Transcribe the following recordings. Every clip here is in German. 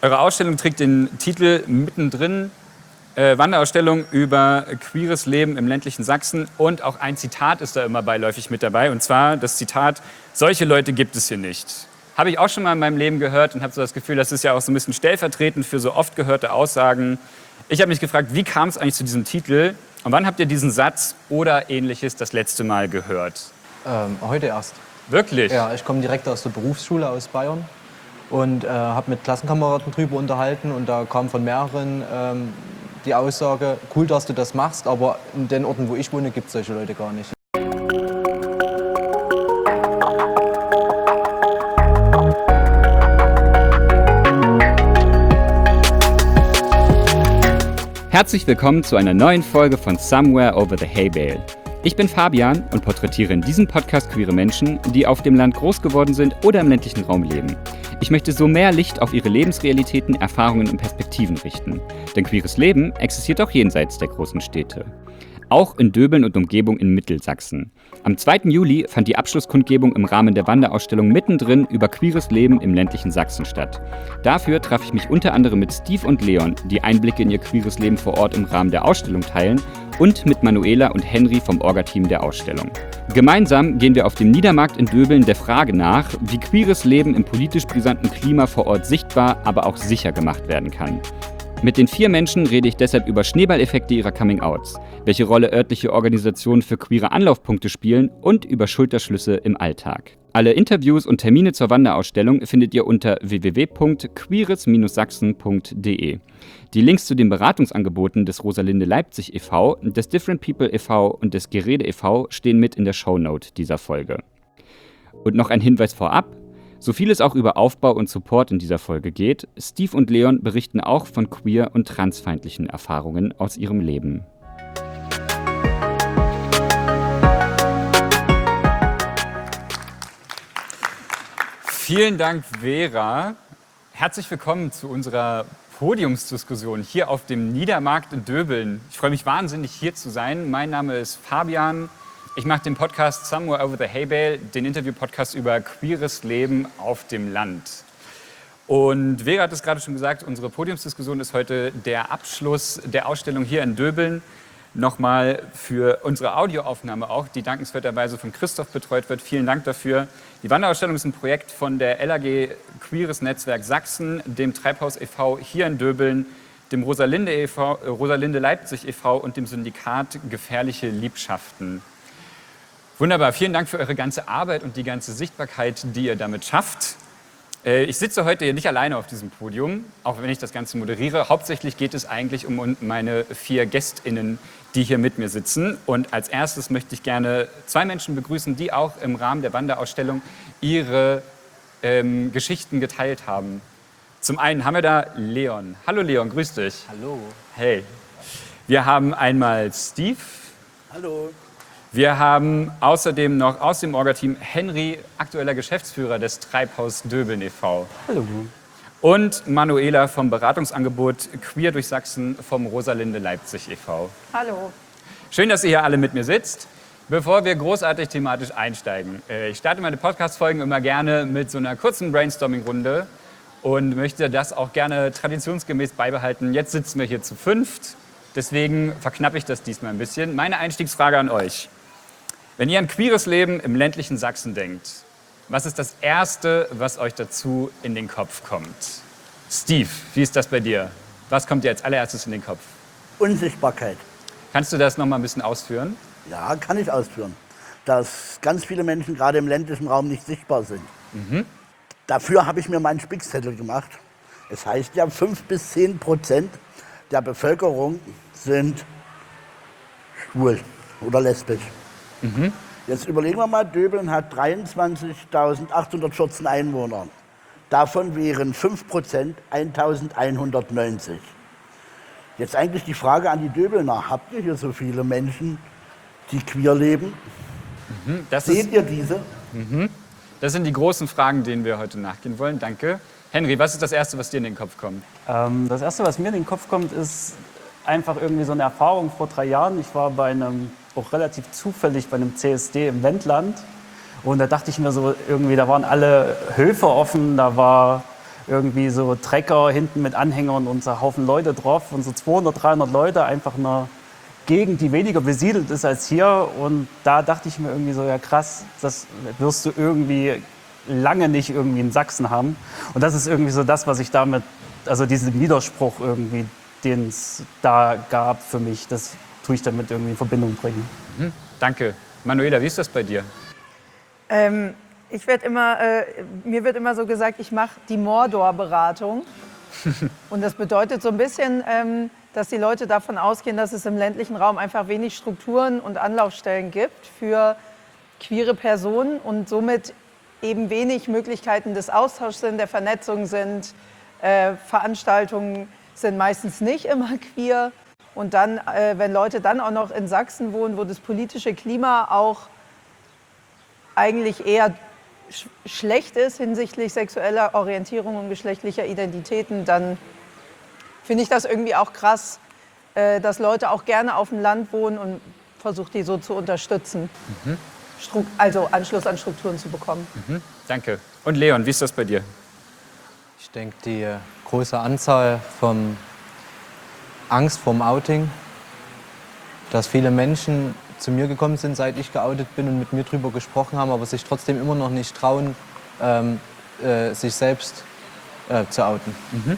Eure Ausstellung trägt den Titel Mittendrin, Wanderausstellung über queeres Leben im ländlichen Sachsen. Und auch ein Zitat ist da immer beiläufig mit dabei. Und zwar das Zitat, solche Leute gibt es hier nicht. Habe ich auch schon mal in meinem Leben gehört und habe so das Gefühl, das ist ja auch so ein bisschen stellvertretend für so oft gehörte Aussagen. Ich habe mich gefragt, wie kam es eigentlich zu diesem Titel? Und wann habt ihr diesen Satz oder Ähnliches das letzte Mal gehört? Heute erst. Wirklich? Ja, ich komme direkt aus der Berufsschule aus Bayern und habe mit Klassenkameraden drüber unterhalten. Und da kam von mehreren die Aussage, cool, dass du das machst, aber in den Orten, wo ich wohne, gibt es solche Leute gar nicht. Herzlich willkommen zu einer neuen Folge von Somewhere Over the Hay Bale. Ich bin Fabian und porträtiere in diesem Podcast queere Menschen, die auf dem Land groß geworden sind oder im ländlichen Raum leben. Ich möchte so mehr Licht auf ihre Lebensrealitäten, Erfahrungen und Perspektiven richten. Denn queeres Leben existiert auch jenseits der großen Städte. Auch in Döbeln und Umgebung in Mittelsachsen. Am 2. Juli fand die Abschlusskundgebung im Rahmen der Wanderausstellung Mittendrin über queeres Leben im ländlichen Sachsen statt. Dafür traf ich mich unter anderem mit Steve und Leon, die Einblicke in ihr queeres Leben vor Ort im Rahmen der Ausstellung teilen, und mit Manuela und Henry vom Orga-Team der Ausstellung. Gemeinsam gehen wir auf dem Niedermarkt in Döbeln der Frage nach, wie queeres Leben im politisch brisanten Klima vor Ort sichtbar, aber auch sicher gemacht werden kann. Mit den 4 Menschen rede ich deshalb über Schneeballeffekte ihrer Coming-Outs, welche Rolle örtliche Organisationen für queere Anlaufpunkte spielen und über Schulterschlüsse im Alltag. Alle Interviews und Termine zur Wanderausstellung findet ihr unter www.queeres-sachsen.de. Die Links zu den Beratungsangeboten des Rosalinde Leipzig e.V., des Different People e.V. und des Gerede e.V. stehen mit in der Shownote dieser Folge. Und noch ein Hinweis vorab: So viel es auch über Aufbau und Support in dieser Folge geht, Steve und Leon berichten auch von queer- und transfeindlichen Erfahrungen aus ihrem Leben. Vielen Dank, Vera. Herzlich willkommen zu unserer Podiumsdiskussion hier auf dem Niedermarkt in Döbeln. Ich freue mich wahnsinnig, hier zu sein. Mein Name ist Fabian. Ich mache den Podcast Somewhere Over the Hay Bale, den Interview-Podcast über queeres Leben auf dem Land. Und Vera hat es gerade schon gesagt, unsere Podiumsdiskussion ist heute der Abschluss der Ausstellung hier in Döbeln. Nochmal für unsere Audioaufnahme auch, die dankenswerterweise von Christoph betreut wird. Vielen Dank dafür. Die Wanderausstellung ist ein Projekt von der LAG Queeres Netzwerk Sachsen, dem Treibhaus e.V. hier in Döbeln, dem Rosalinde Leipzig e.V. und dem Syndikat Gefährliche Liebschaften. Wunderbar, vielen Dank für eure ganze Arbeit und die ganze Sichtbarkeit, die ihr damit schafft. Ich sitze heute hier nicht alleine auf diesem Podium, auch wenn ich das Ganze moderiere. Hauptsächlich geht es eigentlich um meine 4 GästInnen, die hier mit mir sitzen. Und als erstes möchte ich gerne 2 Menschen begrüßen, die auch im Rahmen der Wanderausstellung ihre Geschichten geteilt haben. Zum einen haben wir da Leon. Hallo Leon, grüß dich. Hallo. Hey. Wir haben einmal Steve. Hallo. Wir haben außerdem noch aus dem Orga-Team Henry, aktueller Geschäftsführer des Treibhaus Döbeln e.V. Hallo. Und Manuela vom Beratungsangebot Queer durch Sachsen vom Rosalinde Leipzig e.V. Hallo. Schön, dass ihr hier alle mit mir sitzt. Bevor wir großartig thematisch einsteigen, ich starte meine Podcast-Folgen immer gerne mit so einer kurzen Brainstorming-Runde und möchte das auch gerne traditionsgemäß beibehalten. Jetzt sitzen wir hier zu 5, deswegen verknappe ich das diesmal ein bisschen. Meine Einstiegsfrage an euch: Wenn ihr an queeres Leben im ländlichen Sachsen denkt, was ist das Erste, was euch dazu in den Kopf kommt? Steve, wie ist das bei dir? Was kommt dir als allererstes in den Kopf? Unsichtbarkeit. Kannst du das noch mal ein bisschen ausführen? Ja, kann ich ausführen. Dass ganz viele Menschen gerade im ländlichen Raum nicht sichtbar sind. Dafür habe ich mir meinen Spickzettel gemacht. Es heißt ja, 5-10% der Bevölkerung sind schwul oder lesbisch. Jetzt überlegen wir mal, Döbeln hat 23.814 Einwohner. Davon wären 5% 1.190. Jetzt eigentlich die Frage an die Döbelner: Habt ihr hier so viele Menschen, die queer leben? Seht ihr diese? Das sind die großen Fragen, denen wir heute nachgehen wollen. Danke. Henry, was ist das Erste, was dir in den Kopf kommt? Das Erste, was mir in den Kopf kommt, ist einfach irgendwie so eine Erfahrung vor 3 Jahren. Ich war auch relativ zufällig bei einem CSD im Wendland. Und da dachte ich mir so, irgendwie, da waren alle Höfe offen, da war irgendwie so Trecker hinten mit Anhängern und so Haufen Leute drauf und so 200, 300 Leute, einfach eine Gegend, die weniger besiedelt ist als hier. Und da dachte ich mir irgendwie so, ja krass, das wirst du irgendwie lange nicht irgendwie in Sachsen haben. Und das ist irgendwie so das, was ich damit, also diesen Widerspruch irgendwie, den es da gab für mich, das tue ich damit irgendwie in Verbindung bringen. Danke. Manuela, wie ist das bei dir? Mir wird immer so gesagt, ich mache die Mordor-Beratung. Und das bedeutet so ein bisschen, dass die Leute davon ausgehen, dass es im ländlichen Raum einfach wenig Strukturen und Anlaufstellen gibt für queere Personen und somit eben wenig Möglichkeiten des Austauschs sind, der Vernetzung sind. Veranstaltungen sind meistens nicht immer queer. Und dann, wenn Leute dann auch noch in Sachsen wohnen, wo das politische Klima auch eigentlich eher schlecht ist hinsichtlich sexueller Orientierung und geschlechtlicher Identitäten, dann finde ich das irgendwie auch krass, dass Leute auch gerne auf dem Land wohnen und versucht, die so zu unterstützen. Also Anschluss an Strukturen zu bekommen. Danke. Und Leon, wie ist das bei dir? Ich denke, die große Anzahl von Angst vorm Outing, dass viele Menschen zu mir gekommen sind, seit ich geoutet bin und mit mir drüber gesprochen haben, aber sich trotzdem immer noch nicht trauen, sich selbst zu outen.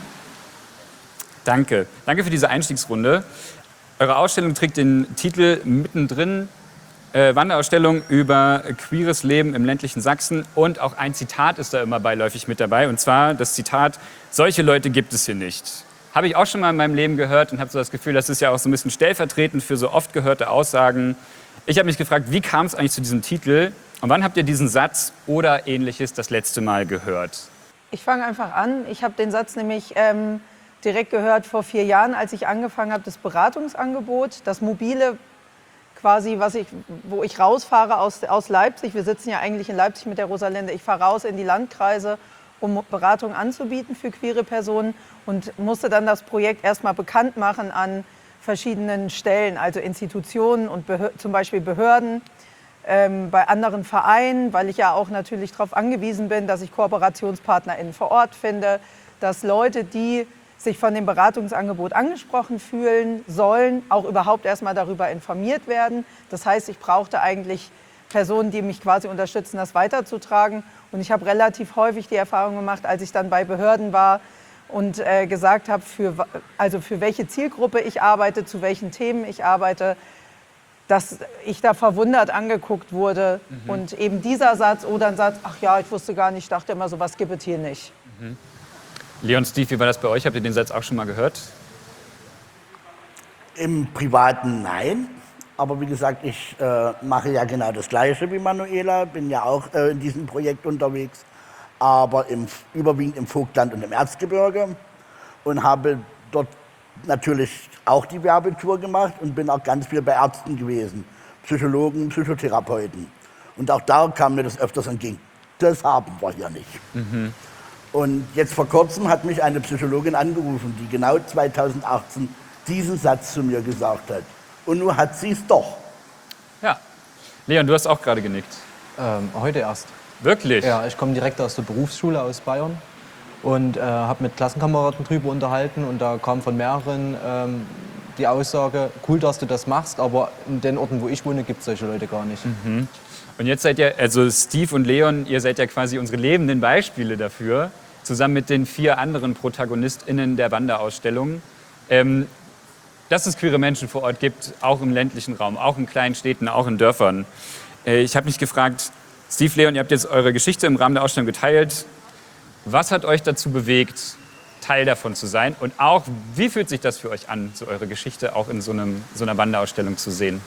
Danke. Danke für diese Einstiegsrunde. Eure Ausstellung trägt den Titel Mittendrin, Wanderausstellung über queeres Leben im ländlichen Sachsen. Und auch ein Zitat ist da immer beiläufig mit dabei. Und zwar das Zitat, solche Leute gibt es hier nicht. Habe ich auch schon mal in meinem Leben gehört und habe so das Gefühl, das ist ja auch so ein bisschen stellvertretend für so oft gehörte Aussagen. Ich habe mich gefragt, wie kam es eigentlich zu diesem Titel? Und wann habt ihr diesen Satz oder Ähnliches das letzte Mal gehört? Ich fange einfach an. Ich habe den Satz nämlich direkt gehört vor 4 Jahren, als ich angefangen habe, das Beratungsangebot, das mobile quasi, wo ich rausfahre aus Leipzig. Wir sitzen ja eigentlich in Leipzig mit der Rosalinde. Ich fahre raus in die Landkreise, um Beratung anzubieten für queere Personen und musste dann das Projekt erstmal bekannt machen an verschiedenen Stellen, also Institutionen und zum Beispiel Behörden, bei anderen Vereinen, weil ich ja auch natürlich darauf angewiesen bin, dass ich KooperationspartnerInnen vor Ort finde, dass Leute, die sich von dem Beratungsangebot angesprochen fühlen sollen, auch überhaupt erstmal darüber informiert werden. Das heißt, ich brauchte eigentlich Personen, die mich quasi unterstützen, das weiterzutragen. Und ich habe relativ häufig die Erfahrung gemacht, als ich dann bei Behörden war und gesagt habe, für welche Zielgruppe ich arbeite, zu welchen Themen ich arbeite, dass ich da verwundert angeguckt wurde. Und eben dieser Satz oder ein Satz, ach ja, ich wusste gar nicht, ich dachte immer, sowas gibt es hier nicht. Leon, Steve, wie war das bei euch? Habt ihr den Satz auch schon mal gehört? Im Privaten nein. Aber wie gesagt, ich mache ja genau das Gleiche wie Manuela, bin ja auch in diesem Projekt unterwegs, aber überwiegend im Vogtland und im Erzgebirge und habe dort natürlich auch die Werbetour gemacht und bin auch ganz viel bei Ärzten gewesen, Psychologen, Psychotherapeuten. Und auch da kam mir das öfters entgegen. Das haben wir hier nicht. Und jetzt vor kurzem hat mich eine Psychologin angerufen, die genau 2018 diesen Satz zu mir gesagt hat. Und nun hat sie es doch. Ja. Leon, du hast auch gerade genickt. Heute erst. Wirklich? Ja, ich komme direkt aus der Berufsschule aus Bayern und habe mit Klassenkameraden drüber unterhalten und da kam von mehreren die Aussage, cool, dass du das machst, aber in den Orten, wo ich wohne, gibt es solche Leute gar nicht. Und jetzt seid ihr, also Steve und Leon, ihr seid ja quasi unsere lebenden Beispiele dafür, zusammen mit den 4 anderen ProtagonistInnen der Wanderausstellung, dass es queere Menschen vor Ort gibt, auch im ländlichen Raum, auch in kleinen Städten, auch in Dörfern. Ich habe mich gefragt, Steve, Leon, ihr habt jetzt eure Geschichte im Rahmen der Ausstellung geteilt. Was hat euch dazu bewegt, Teil davon zu sein? Und auch, wie fühlt sich das für euch an, so eure Geschichte auch in so einer Wanderausstellung zu sehen?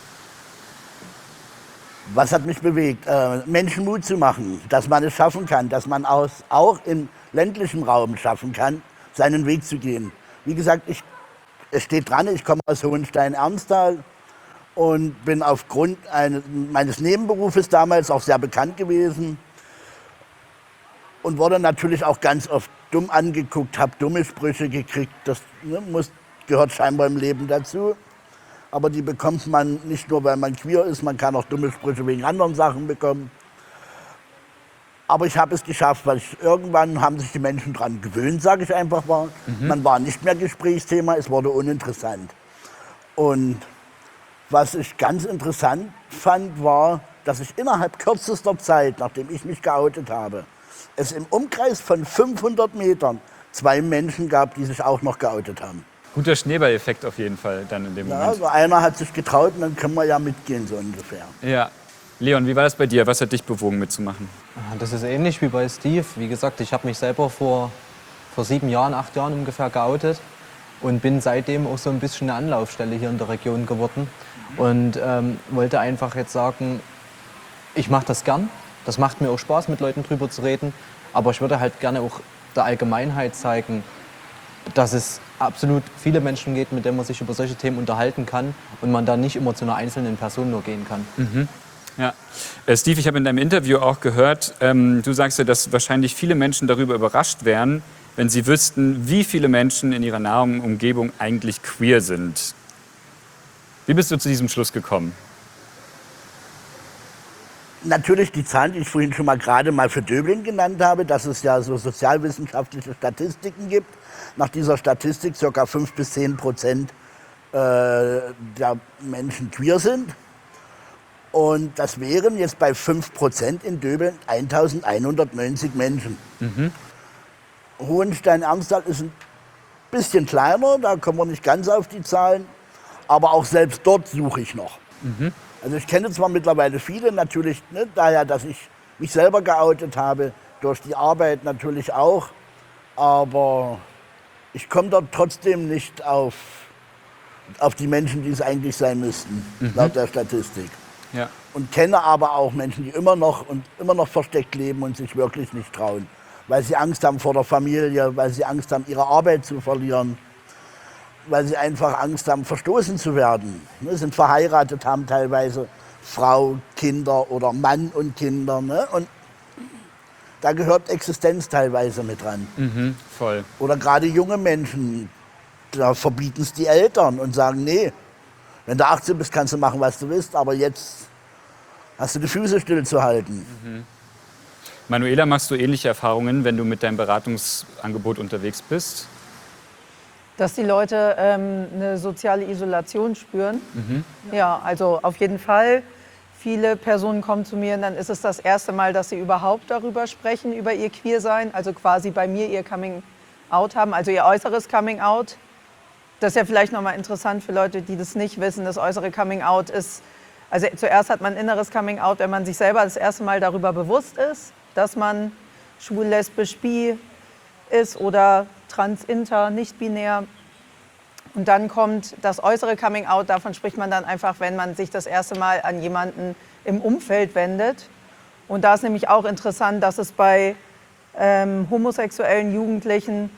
Was hat mich bewegt? Menschen Mut zu machen, dass man es schaffen kann, dass man auch im ländlichen Raum schaffen kann, seinen Weg zu gehen. Wie gesagt, es steht dran, ich komme aus Hohenstein-Ernsthal und bin aufgrund meines Nebenberufes damals auch sehr bekannt gewesen und wurde natürlich auch ganz oft dumm angeguckt, habe dumme Sprüche gekriegt. Das gehört scheinbar im Leben dazu. Aber die bekommt man nicht nur, weil man queer ist, man kann auch dumme Sprüche wegen anderen Sachen bekommen. Aber ich habe es geschafft, weil irgendwann haben sich die Menschen dran gewöhnt, sage ich einfach mal. Man war nicht mehr Gesprächsthema, es wurde uninteressant. Und was ich ganz interessant fand, war, dass ich innerhalb kürzester Zeit, nachdem ich mich geoutet habe, es im Umkreis von 500 Metern 2 Menschen gab, die sich auch noch geoutet haben. Guter Schneeballeffekt auf jeden Fall dann in dem Ja, Moment. also einer hat sich getraut und dann können wir ja mitgehen, so ungefähr. Ja. Leon, wie war das bei dir? Was hat dich bewogen mitzumachen? Das ist ähnlich wie bei Steve. Wie gesagt, ich habe mich selber vor 7 Jahren, 8 Jahren ungefähr geoutet und bin seitdem auch so ein bisschen eine Anlaufstelle hier in der Region geworden. Und wollte einfach jetzt sagen, ich mache das gern. Das macht mir auch Spaß, mit Leuten drüber zu reden. Aber ich würde halt gerne auch der Allgemeinheit zeigen, dass es absolut viele Menschen gibt, mit denen man sich über solche Themen unterhalten kann und man da nicht immer zu einer einzelnen Person nur gehen kann. Ja. Steve, ich habe in deinem Interview auch gehört, du sagst ja, dass wahrscheinlich viele Menschen darüber überrascht wären, wenn sie wüssten, wie viele Menschen in ihrer nahen Umgebung eigentlich queer sind. Wie bist du zu diesem Schluss gekommen? Natürlich die Zahlen, die ich vorhin schon mal gerade mal für Döbeln genannt habe, dass es ja so sozialwissenschaftliche Statistiken gibt. Nach dieser Statistik ca. 5 bis 10% der Menschen queer sind. Und das wären jetzt bei 5% in Döbeln 1190 Menschen. Hohenstein-Ernsthal ist ein bisschen kleiner, da kommen wir nicht ganz auf die Zahlen. Aber auch selbst dort suche ich noch. Also ich kenne zwar mittlerweile viele, natürlich, ne, daher, dass ich mich selber geoutet habe, durch die Arbeit natürlich auch. Aber ich komme dort trotzdem nicht auf die Menschen, die es eigentlich sein müssten, laut der Statistik. Ja. Und kenne aber auch Menschen, die immer noch versteckt leben und sich wirklich nicht trauen. Weil sie Angst haben vor der Familie, weil sie Angst haben, ihre Arbeit zu verlieren. Weil sie einfach Angst haben, verstoßen zu werden. Ne, sind verheiratet, haben teilweise Frau, Kinder oder Mann und Kinder. Ne? Und da gehört Existenz teilweise mit dran. Voll. Oder gerade junge Menschen, da verbieten es die Eltern und sagen, nee, wenn du 18 bist, kannst du machen, was du willst, aber jetzt hast du die Füße stillzuhalten. Manuela, machst du ähnliche Erfahrungen, wenn du mit deinem Beratungsangebot unterwegs bist? Dass die Leute eine soziale Isolation spüren. Ja, also auf jeden Fall. Viele Personen kommen zu mir und dann ist es das erste Mal, dass sie überhaupt darüber sprechen, über ihr Queersein. Also quasi bei mir ihr Coming-out haben, also ihr äußeres Coming-out. Das ist ja vielleicht nochmal interessant für Leute, die das nicht wissen. Das äußere Coming-out ist, also zuerst hat man ein inneres Coming-out, wenn man sich selber das erste Mal darüber bewusst ist, dass man schwul, lesbisch, bi ist oder trans, inter, nicht binär. Und dann kommt das äußere Coming-out, davon spricht man dann einfach, wenn man sich das erste Mal an jemanden im Umfeld wendet. Und da ist nämlich auch interessant, dass es bei homosexuellen Jugendlichen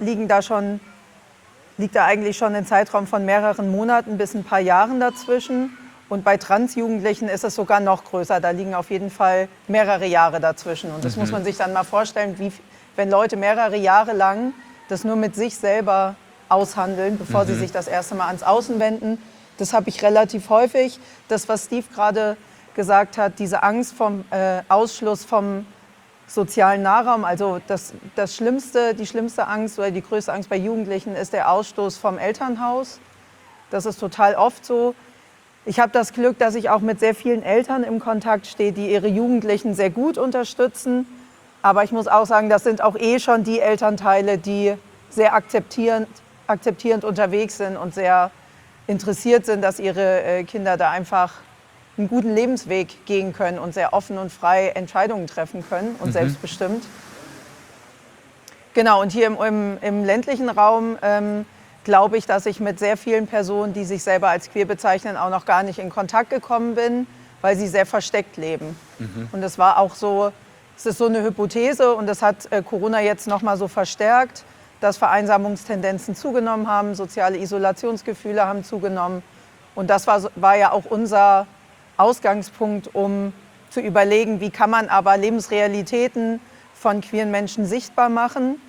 liegt da eigentlich schon ein Zeitraum von mehreren Monaten bis ein paar Jahren dazwischen. Und bei Transjugendlichen ist es sogar noch größer. Da liegen auf jeden Fall mehrere Jahre dazwischen. Und das muss man sich dann mal vorstellen, wenn Leute mehrere Jahre lang das nur mit sich selber aushandeln, bevor sie sich das erste Mal ans Außen wenden. Das habe ich relativ häufig. Das, was Steve gerade gesagt hat, diese Angst vom Ausschluss vom sozialen Nahraum. Also die schlimmste Angst oder die größte Angst bei Jugendlichen ist der Ausstoß vom Elternhaus. Das ist total oft so. Ich habe das Glück, dass ich auch mit sehr vielen Eltern im Kontakt stehe, die ihre Jugendlichen sehr gut unterstützen. Aber ich muss auch sagen, das sind auch schon die Elternteile, die sehr akzeptierend unterwegs sind und sehr interessiert sind, dass ihre Kinder da einfach einen guten Lebensweg gehen können und sehr offen und frei Entscheidungen treffen können und selbstbestimmt. Genau, und hier im ländlichen Raum glaube ich, dass ich mit sehr vielen Personen, die sich selber als queer bezeichnen, auch noch gar nicht in Kontakt gekommen bin, weil sie sehr versteckt leben. Und das war auch so, es ist so eine Hypothese und das hat Corona jetzt noch mal so verstärkt, dass Vereinsamungstendenzen zugenommen haben, soziale Isolationsgefühle haben zugenommen. Und das war ja auch unser Ausgangspunkt, um zu überlegen, wie kann man aber Lebensrealitäten von queeren Menschen sichtbar machen,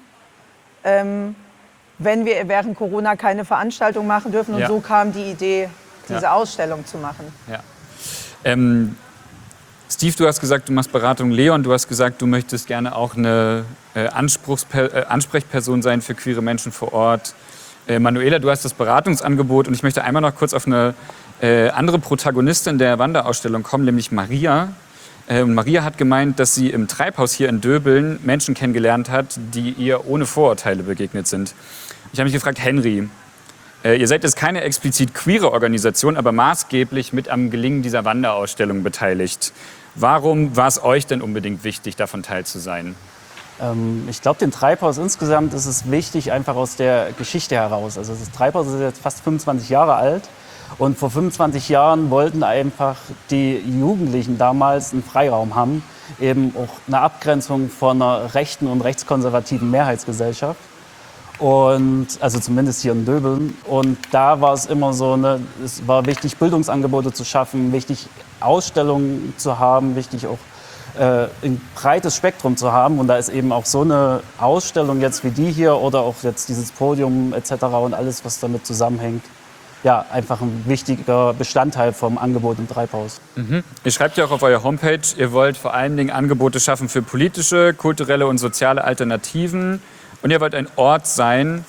wenn wir während Corona keine Veranstaltung machen dürfen. Und so kam die Idee, diese Ausstellung zu machen. Ja. Steve, du hast gesagt, du machst Beratung. Leon, du hast gesagt, du möchtest gerne auch eine Ansprechperson sein für queere Menschen vor Ort. Manuela, du hast das Beratungsangebot und ich möchte einmal noch kurz auf eine andere Protagonistin der Wanderausstellung kommen, nämlich Maria. Und Maria hat gemeint, dass sie im Treibhaus hier in Döbeln Menschen kennengelernt hat, die ihr ohne Vorurteile begegnet sind. Ich habe mich gefragt, Henry, ihr seid jetzt keine explizit queere Organisation, aber maßgeblich mit am Gelingen dieser Wanderausstellung beteiligt. Warum war es euch denn unbedingt wichtig, davon teil zu sein? Ich glaube, dem Treibhaus insgesamt ist es wichtig, einfach aus der Geschichte heraus. Also das Treibhaus ist jetzt fast 25 Jahre alt und vor 25 Jahren wollten einfach die Jugendlichen damals einen Freiraum haben, eben auch eine Abgrenzung von einer rechten und rechtskonservativen Mehrheitsgesellschaft. Und also zumindest hier in Döbeln. Und da war es immer so, es war wichtig, Bildungsangebote zu schaffen, wichtig, Ausstellungen zu haben, wichtig auch ein breites Spektrum zu haben. Und da ist eben auch so eine Ausstellung jetzt wie die hier oder auch jetzt dieses Podium etc. und alles, was damit zusammenhängt, ja, einfach ein wichtiger Bestandteil vom Angebot im Treibhaus. Mhm. Ihr schreibt ja auch auf eurer Homepage, ihr wollt vor allen Dingen Angebote schaffen für politische, kulturelle und soziale Alternativen. Und ihr wollt ein Ort sein,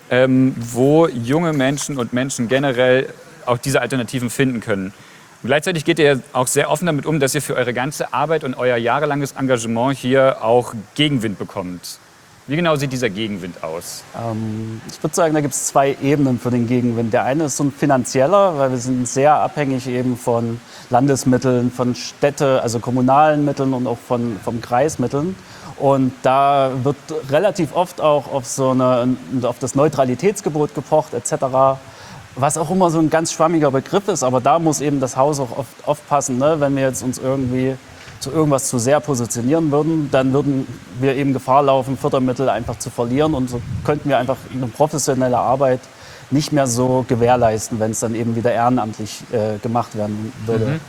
wo junge Menschen und Menschen generell auch diese Alternativen finden können. Und gleichzeitig geht ihr auch sehr offen damit um, dass ihr für eure ganze Arbeit und euer jahrelanges Engagement hier auch Gegenwind bekommt. Wie genau sieht dieser Gegenwind aus? Ich würde sagen, da gibt es zwei Ebenen für den Gegenwind. Der eine ist so ein finanzieller, weil wir sind sehr abhängig eben von Landesmitteln, von Städte, also kommunalen Mitteln und auch von Kreismitteln. Und da wird relativ oft auch auf das Neutralitätsgebot gepocht etc., was auch immer so ein ganz schwammiger Begriff ist. Aber da muss eben das Haus auch oft aufpassen, ne? Wenn wir jetzt uns irgendwie zu irgendwas zu sehr positionieren würden, dann würden wir eben Gefahr laufen, Fördermittel einfach zu verlieren. Und so könnten wir einfach eine professionelle Arbeit nicht mehr so gewährleisten, wenn es dann eben wieder ehrenamtlich gemacht werden würde.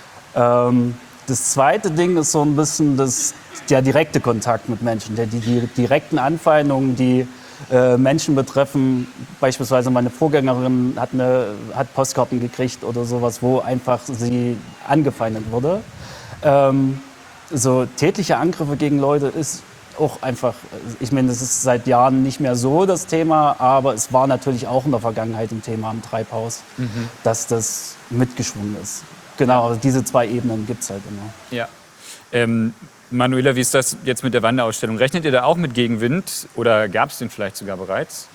Das zweite Ding ist so ein bisschen der direkte Kontakt mit Menschen, die direkten Anfeindungen, die Menschen betreffen. Beispielsweise meine Vorgängerin hat Postkarten gekriegt oder sowas, wo einfach sie angefeindet wurde. So tätliche Angriffe gegen Leute ist auch einfach, ich meine, das ist seit Jahren nicht mehr so das Thema, aber es war natürlich auch in der Vergangenheit ein Thema im Treibhaus, dass das mitgeschwungen ist. Genau, also diese zwei Ebenen gibt es halt immer. Ja. Manuela, wie ist das jetzt mit der Wanderausstellung? Rechnet ihr da auch mit Gegenwind oder gab es den vielleicht sogar bereits?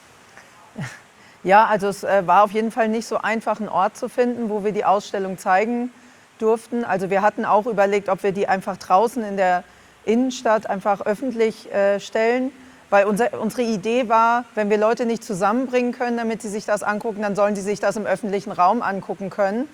Ja, also es war auf jeden Fall nicht so einfach, einen Ort zu finden, wo wir die Ausstellung zeigen durften. Also wir hatten auch überlegt, ob wir die einfach draußen in der Innenstadt einfach öffentlich stellen. Weil unsere Idee war, wenn wir Leute nicht zusammenbringen können, damit sie sich das angucken, dann sollen sie sich das im öffentlichen Raum angucken können.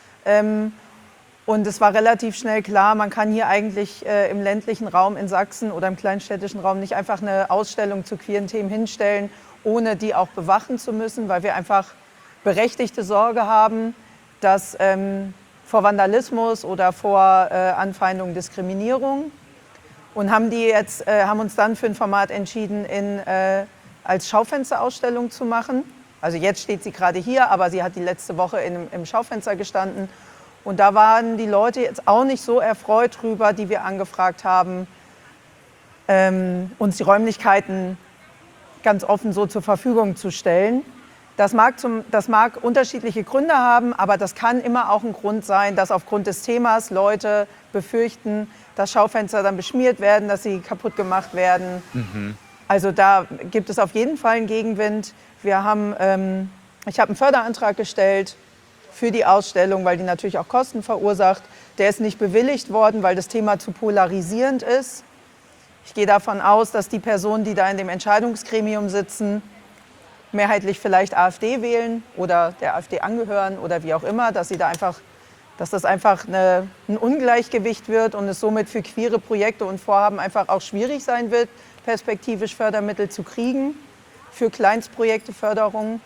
Und es war relativ schnell klar, man kann hier eigentlich im ländlichen Raum in Sachsen oder im kleinstädtischen Raum nicht einfach eine Ausstellung zu queeren Themen hinstellen, ohne die auch bewachen zu müssen, weil wir einfach berechtigte Sorge haben, dass vor Vandalismus oder vor Anfeindung, Diskriminierung. Und haben uns dann für ein Format entschieden, als Schaufensterausstellung zu machen. Also jetzt steht sie gerade hier, aber sie hat die letzte Woche im Schaufenster gestanden. Und da waren die Leute jetzt auch nicht so erfreut drüber, die wir angefragt haben, uns die Räumlichkeiten ganz offen so zur Verfügung zu stellen. Das mag unterschiedliche Gründe haben, aber das kann immer auch ein Grund sein, dass aufgrund des Themas Leute befürchten, dass Schaufenster dann beschmiert werden, dass sie kaputt gemacht werden. Also da gibt es auf jeden Fall einen Gegenwind. Ich habe einen Förderantrag gestellt für die Ausstellung, weil die natürlich auch Kosten verursacht. Der ist nicht bewilligt worden, weil das Thema zu polarisierend ist. Ich gehe davon aus, dass die Personen, die da in dem Entscheidungsgremium sitzen, mehrheitlich vielleicht AfD wählen oder der AfD angehören oder wie auch immer, dass das einfach ein Ungleichgewicht wird und es somit für queere Projekte und Vorhaben einfach auch schwierig sein wird, perspektivisch Fördermittel zu kriegen für Kleinstprojekte, Förderungen.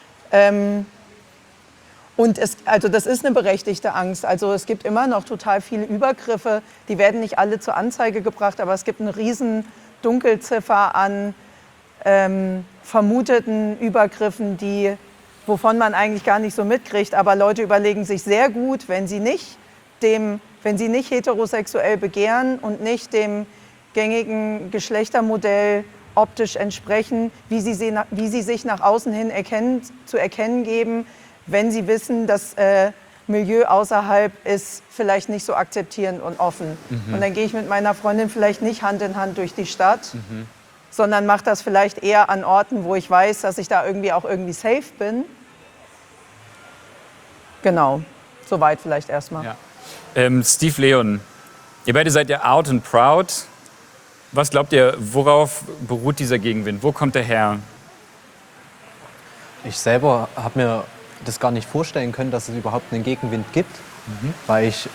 Und das ist eine berechtigte Angst. Also es gibt immer noch total viele Übergriffe, die werden nicht alle zur Anzeige gebracht, aber es gibt eine riesen Dunkelziffer an vermuteten Übergriffen, wovon man eigentlich gar nicht so mitkriegt. Aber Leute überlegen sich sehr gut, wenn sie wenn sie nicht heterosexuell begehren und nicht dem gängigen Geschlechtermodell optisch entsprechen, wie sie sich nach außen hin zu erkennen geben, wenn sie wissen, das Milieu außerhalb ist vielleicht nicht so akzeptierend und offen. Und dann gehe ich mit meiner Freundin vielleicht nicht Hand in Hand durch die Stadt, sondern mache das vielleicht eher an Orten, wo ich weiß, dass ich da irgendwie safe bin. Genau, soweit vielleicht erstmal. Ja. Steve, Leon, ihr beide seid ja out and proud. Was glaubt ihr, worauf beruht dieser Gegenwind? Wo kommt er her? Ich selber habe mir das gar nicht vorstellen können, dass es überhaupt einen Gegenwind gibt, weil ich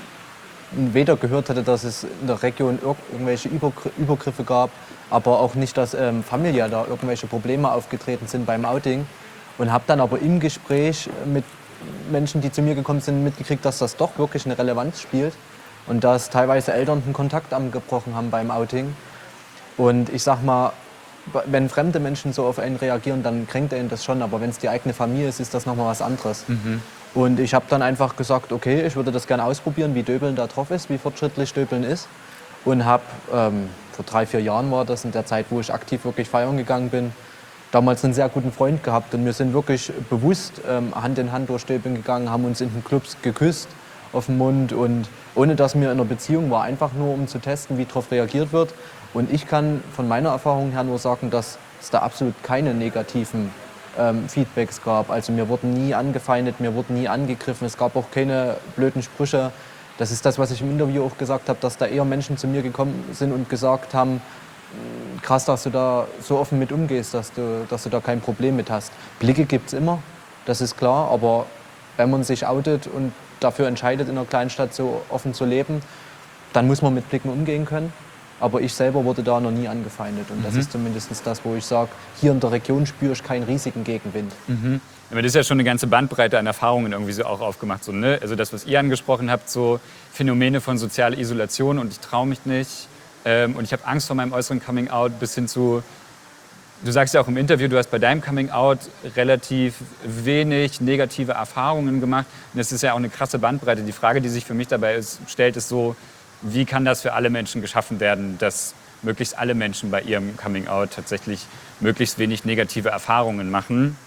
weder gehört hatte, dass es in der Region irgendwelche Übergriffe gab, aber auch nicht, dass familiär da irgendwelche Probleme aufgetreten sind beim Outing. Und habe dann aber im Gespräch mit Menschen, die zu mir gekommen sind, mitgekriegt, dass das doch wirklich eine Relevanz spielt und dass teilweise Eltern den Kontakt abgebrochen haben beim Outing. Und ich sag mal, wenn fremde Menschen so auf einen reagieren, dann kränkt einen das schon, aber wenn es die eigene Familie ist, ist das nochmal was anderes. Und ich habe dann einfach gesagt, okay, ich würde das gerne ausprobieren, wie Döbeln da drauf ist, wie fortschrittlich Döbeln ist. Und habe, vor 3-4 Jahren war das, in der Zeit, wo ich aktiv wirklich feiern gegangen bin, damals einen sehr guten Freund gehabt. Und wir sind wirklich bewusst Hand in Hand durch Döbeln gegangen, haben uns in den Clubs geküsst auf den Mund. Und ohne dass wir in einer Beziehung war, einfach nur um zu testen, wie darauf reagiert wird. Und ich kann von meiner Erfahrung her nur sagen, dass es da absolut keine negativen Feedbacks gab. Also mir wurden nie angefeindet, mir wurden nie angegriffen, es gab auch keine blöden Sprüche. Das ist das, was ich im Interview auch gesagt habe, dass da eher Menschen zu mir gekommen sind und gesagt haben, krass, dass du da so offen mit umgehst, dass du da kein Problem mit hast. Blicke gibt es immer, das ist klar, aber wenn man sich outet und dafür entscheidet, in einer Kleinstadt so offen zu leben, dann muss man mit Blicken umgehen können. Aber ich selber wurde da noch nie angefeindet. Und das ist zumindest das, wo ich sage, hier in der Region spüre ich keinen riesigen Gegenwind. Aber das ist ja schon eine ganze Bandbreite an Erfahrungen irgendwie so auch aufgemacht. So, ne? Also das, was ihr angesprochen habt, so Phänomene von sozialer Isolation und ich traue mich nicht und ich habe Angst vor meinem äußeren Coming-out bis hin zu, du sagst ja auch im Interview, du hast bei deinem Coming-out relativ wenig negative Erfahrungen gemacht. Und das ist ja auch eine krasse Bandbreite. Die Frage, die sich für mich dabei stellt, ist so, wie kann das für alle Menschen geschaffen werden, dass möglichst alle Menschen bei ihrem Coming-out tatsächlich möglichst wenig negative Erfahrungen machen?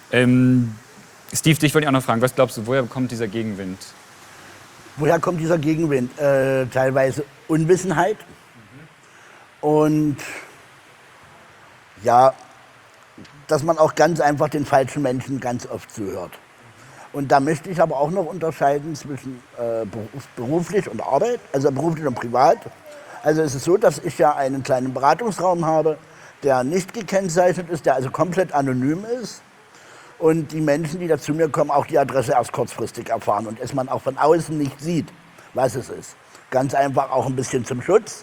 Steve, dich wollte ich auch noch fragen, was glaubst du, woher kommt dieser Gegenwind? Woher kommt dieser Gegenwind? Teilweise Unwissenheit und ja, dass man auch ganz einfach den falschen Menschen ganz oft zuhört. Und da möchte ich aber auch noch unterscheiden zwischen beruflich und Arbeit, also beruflich und privat. Also es ist so, dass ich ja einen kleinen Beratungsraum habe, der nicht gekennzeichnet ist, der also komplett anonym ist. Und die Menschen, die da zu mir kommen, auch die Adresse erst kurzfristig erfahren und es man auch von außen nicht sieht, was es ist. Ganz einfach auch ein bisschen zum Schutz.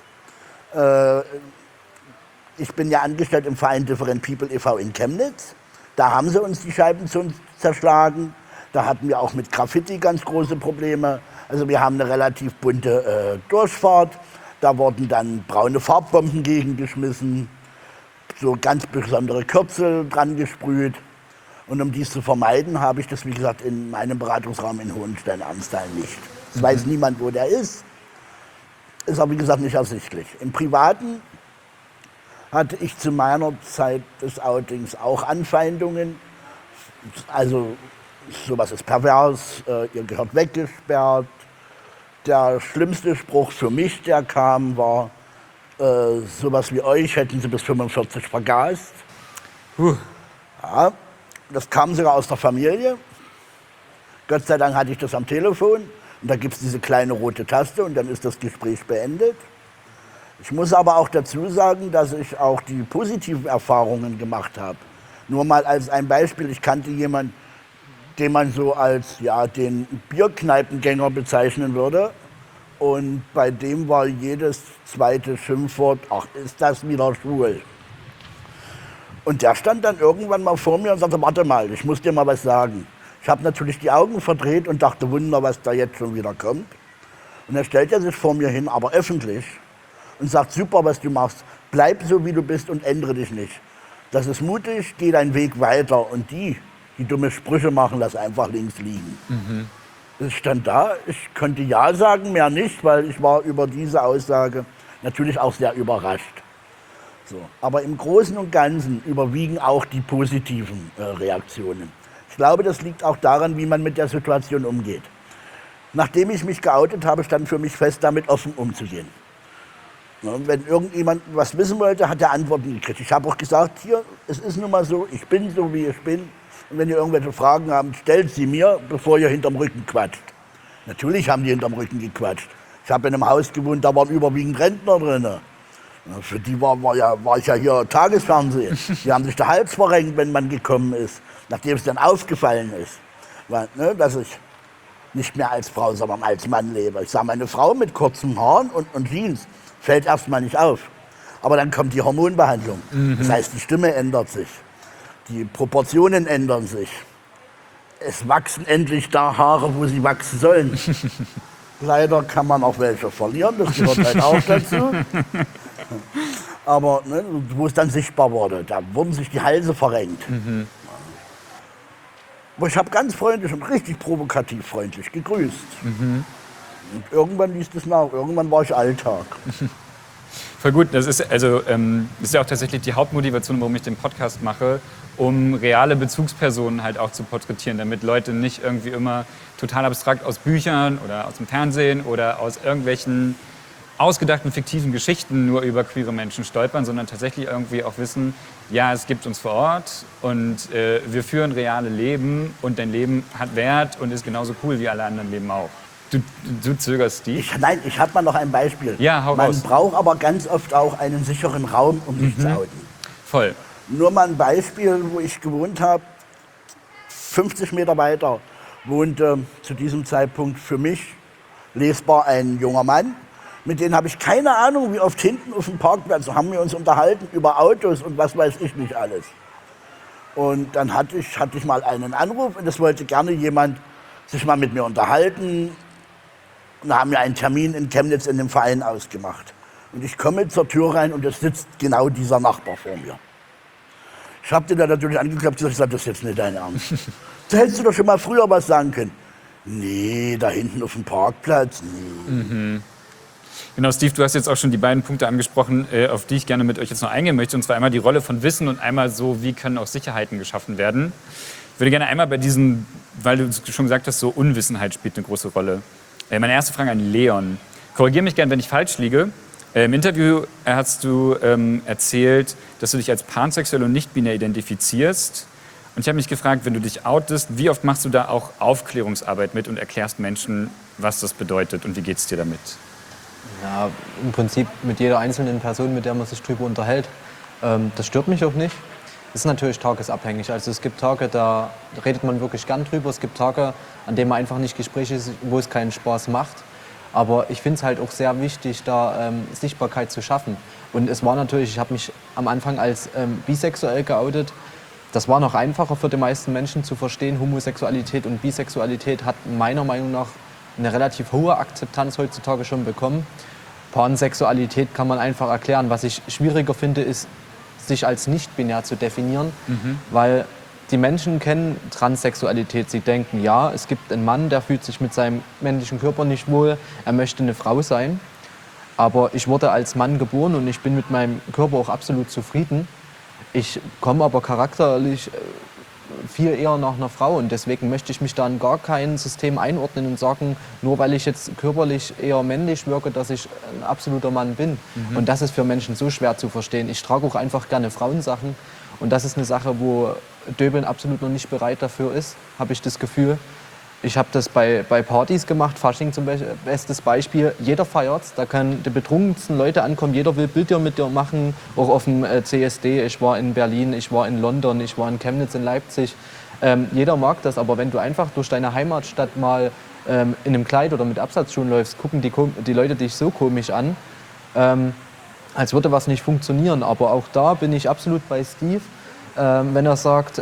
Ich bin ja angestellt im Verein Different People e.V. in Chemnitz. Da haben sie uns die Scheiben zerschlagen. Da hatten wir auch mit Graffiti ganz große Probleme. Also wir haben eine relativ bunte Durchfahrt. Da wurden dann braune Farbbomben gegengeschmissen, so ganz besondere Kürzel dran gesprüht. Und um dies zu vermeiden, habe ich das, wie gesagt, in meinem Beratungsraum in Hohenstein-Ernsthal nicht. Es weiß niemand, wo der ist. Ist aber, wie gesagt, nicht ersichtlich. Im Privaten hatte ich zu meiner Zeit des Outings auch Anfeindungen. Also sowas ist pervers, ihr gehört weggesperrt. Der schlimmste Spruch für mich, der kam, war, sowas wie euch hätten sie bis 45 vergast. Ja, das kam sogar aus der Familie. Gott sei Dank hatte ich das am Telefon. Und da gibt es diese kleine rote Taste und dann ist das Gespräch beendet. Ich muss aber auch dazu sagen, dass ich auch die positiven Erfahrungen gemacht habe. Nur mal als ein Beispiel, ich kannte jemanden, den man so als den Bierkneipengänger bezeichnen würde. Und bei dem war jedes zweite Schimpfwort, ach, ist das wieder schwul. Und der stand dann irgendwann mal vor mir und sagte, warte mal, ich muss dir mal was sagen. Ich habe natürlich die Augen verdreht und dachte, Wunder, was da jetzt schon wieder kommt. Und dann stellt er sich vor mir hin, aber öffentlich, und sagt, super, was du machst, bleib so, wie du bist und ändere dich nicht. Das ist mutig, geh deinen Weg weiter und die dumme Sprüche machen, lass einfach links liegen. Es stand da, ich konnte ja sagen, mehr nicht, weil ich war über diese Aussage natürlich auch sehr überrascht. So. Aber im Großen und Ganzen überwiegen auch die positiven Reaktionen. Ich glaube, das liegt auch daran, wie man mit der Situation umgeht. Nachdem ich mich geoutet habe, stand für mich fest, damit offen umzugehen. Ja, wenn irgendjemand was wissen wollte, hat er Antworten gekriegt. Ich habe auch gesagt, hier, es ist nun mal so, ich bin so, wie ich bin. Und wenn ihr irgendwelche Fragen habt, stellt sie mir, bevor ihr hinterm Rücken quatscht. Natürlich haben die hinterm Rücken gequatscht. Ich habe in einem Haus gewohnt, da waren überwiegend Rentner drin. Für die war ich ja hier Tagesfernsehen. Die haben sich der Hals verrenkt, wenn man gekommen ist, nachdem es dann aufgefallen ist, weil, ne, dass ich nicht mehr als Frau, sondern als Mann lebe. Ich sage, meine Frau mit kurzen Haaren und Jeans fällt erstmal nicht auf. Aber dann kommt die Hormonbehandlung. Das heißt, die Stimme ändert sich, die Proportionen ändern sich. Es wachsen endlich da Haare, wo sie wachsen sollen. Leider kann man auch welche verlieren, das gehört halt auch dazu. Aber ne, wo es dann sichtbar wurde, da wurden sich die Halse verrenkt. Aber ich habe ganz freundlich und richtig provokativ freundlich gegrüßt. Und irgendwann ließ das nach, irgendwann war ich Alltag. Voll gut, das ist ja auch tatsächlich die Hauptmotivation, warum ich den Podcast mache, um reale Bezugspersonen halt auch zu porträtieren, damit Leute nicht irgendwie immer total abstrakt aus Büchern oder aus dem Fernsehen oder aus irgendwelchen ausgedachten fiktiven Geschichten nur über queere Menschen stolpern, sondern tatsächlich irgendwie auch wissen, ja, es gibt uns vor Ort und wir führen reale Leben und dein Leben hat Wert und ist genauso cool wie alle anderen Leben auch. Du zögerst, Steve? Nein, ich habe mal noch ein Beispiel. Ja, hau raus. Man braucht aber ganz oft auch einen sicheren Raum, um sich zu outen. Voll. Nur mal ein Beispiel, wo ich gewohnt habe. 50 Meter weiter wohnte zu diesem Zeitpunkt für mich lesbar ein junger Mann. Mit dem habe ich keine Ahnung, wie oft hinten auf dem Parkplatz haben wir uns unterhalten über Autos und was weiß ich nicht alles. Und dann hatte ich mal einen Anruf und es wollte gerne jemand sich mal mit mir unterhalten. Und da haben wir einen Termin in Chemnitz in dem Verein ausgemacht. Und ich komme zur Tür rein und es sitzt genau dieser Nachbar vor mir. Ich habe den da natürlich angeklappt und gesagt, das ist jetzt nicht dein Ernst. Da hättest du doch schon mal früher was sagen können. Nee, da hinten auf dem Parkplatz, nee. Genau, Steve, du hast jetzt auch schon die beiden Punkte angesprochen, auf die ich gerne mit euch jetzt noch eingehen möchte. Und zwar einmal die Rolle von Wissen und einmal so, wie können auch Sicherheiten geschaffen werden. Ich würde gerne einmal bei diesen, weil du schon gesagt hast, so Unwissenheit spielt eine große Rolle. Meine erste Frage an Leon. Korrigiere mich gerne, wenn ich falsch liege. Im Interview hast du erzählt, dass du dich als pansexuell und nicht-binär identifizierst. Und ich habe mich gefragt, wenn du dich outest, wie oft machst du da auch Aufklärungsarbeit mit und erklärst Menschen, was das bedeutet und wie geht es dir damit? Ja, im Prinzip mit jeder einzelnen Person, mit der man sich drüber unterhält. Das stört mich auch nicht. Das ist natürlich tagesabhängig. Also es gibt Tage, da redet man wirklich gern drüber. Es gibt Tage, an denen man einfach nicht Gespräche ist, wo es keinen Spaß macht. Aber ich finde es halt auch sehr wichtig, da Sichtbarkeit zu schaffen. Und es war natürlich, ich habe mich am Anfang als bisexuell geoutet. Das war noch einfacher für die meisten Menschen zu verstehen. Homosexualität und Bisexualität hat meiner Meinung nach eine relativ hohe Akzeptanz heutzutage schon bekommen. Pansexualität kann man einfach erklären. Was ich schwieriger finde, ist, sich als nicht-binär zu definieren, weil die Menschen kennen Transsexualität. Sie denken, ja, es gibt einen Mann, der fühlt sich mit seinem männlichen Körper nicht wohl, er möchte eine Frau sein. Aber ich wurde als Mann geboren und ich bin mit meinem Körper auch absolut zufrieden. Ich komme aber charakterlich viel eher nach einer Frau und deswegen möchte ich mich da in gar kein System einordnen und sagen, nur weil ich jetzt körperlich eher männlich wirke, dass ich ein absoluter Mann bin. Und das ist für Menschen so schwer zu verstehen. Ich trage auch einfach gerne Frauensachen und das ist eine Sache, wo Döbeln absolut noch nicht bereit dafür ist, habe ich das Gefühl. Ich habe das bei Partys gemacht, Fasching zum Beispiel, bestes Beispiel. Jeder feiert's, da können die betrunkensten Leute ankommen, jeder will Bilder mit dir machen, auch auf dem CSD. Ich war in Berlin, ich war in London, ich war in Chemnitz, in Leipzig. Jeder mag das, aber wenn du einfach durch deine Heimatstadt mal in einem Kleid oder mit Absatzschuhen läufst, gucken die Leute dich so komisch an, als würde was nicht funktionieren. Aber auch da bin ich absolut bei Steve, wenn er sagt,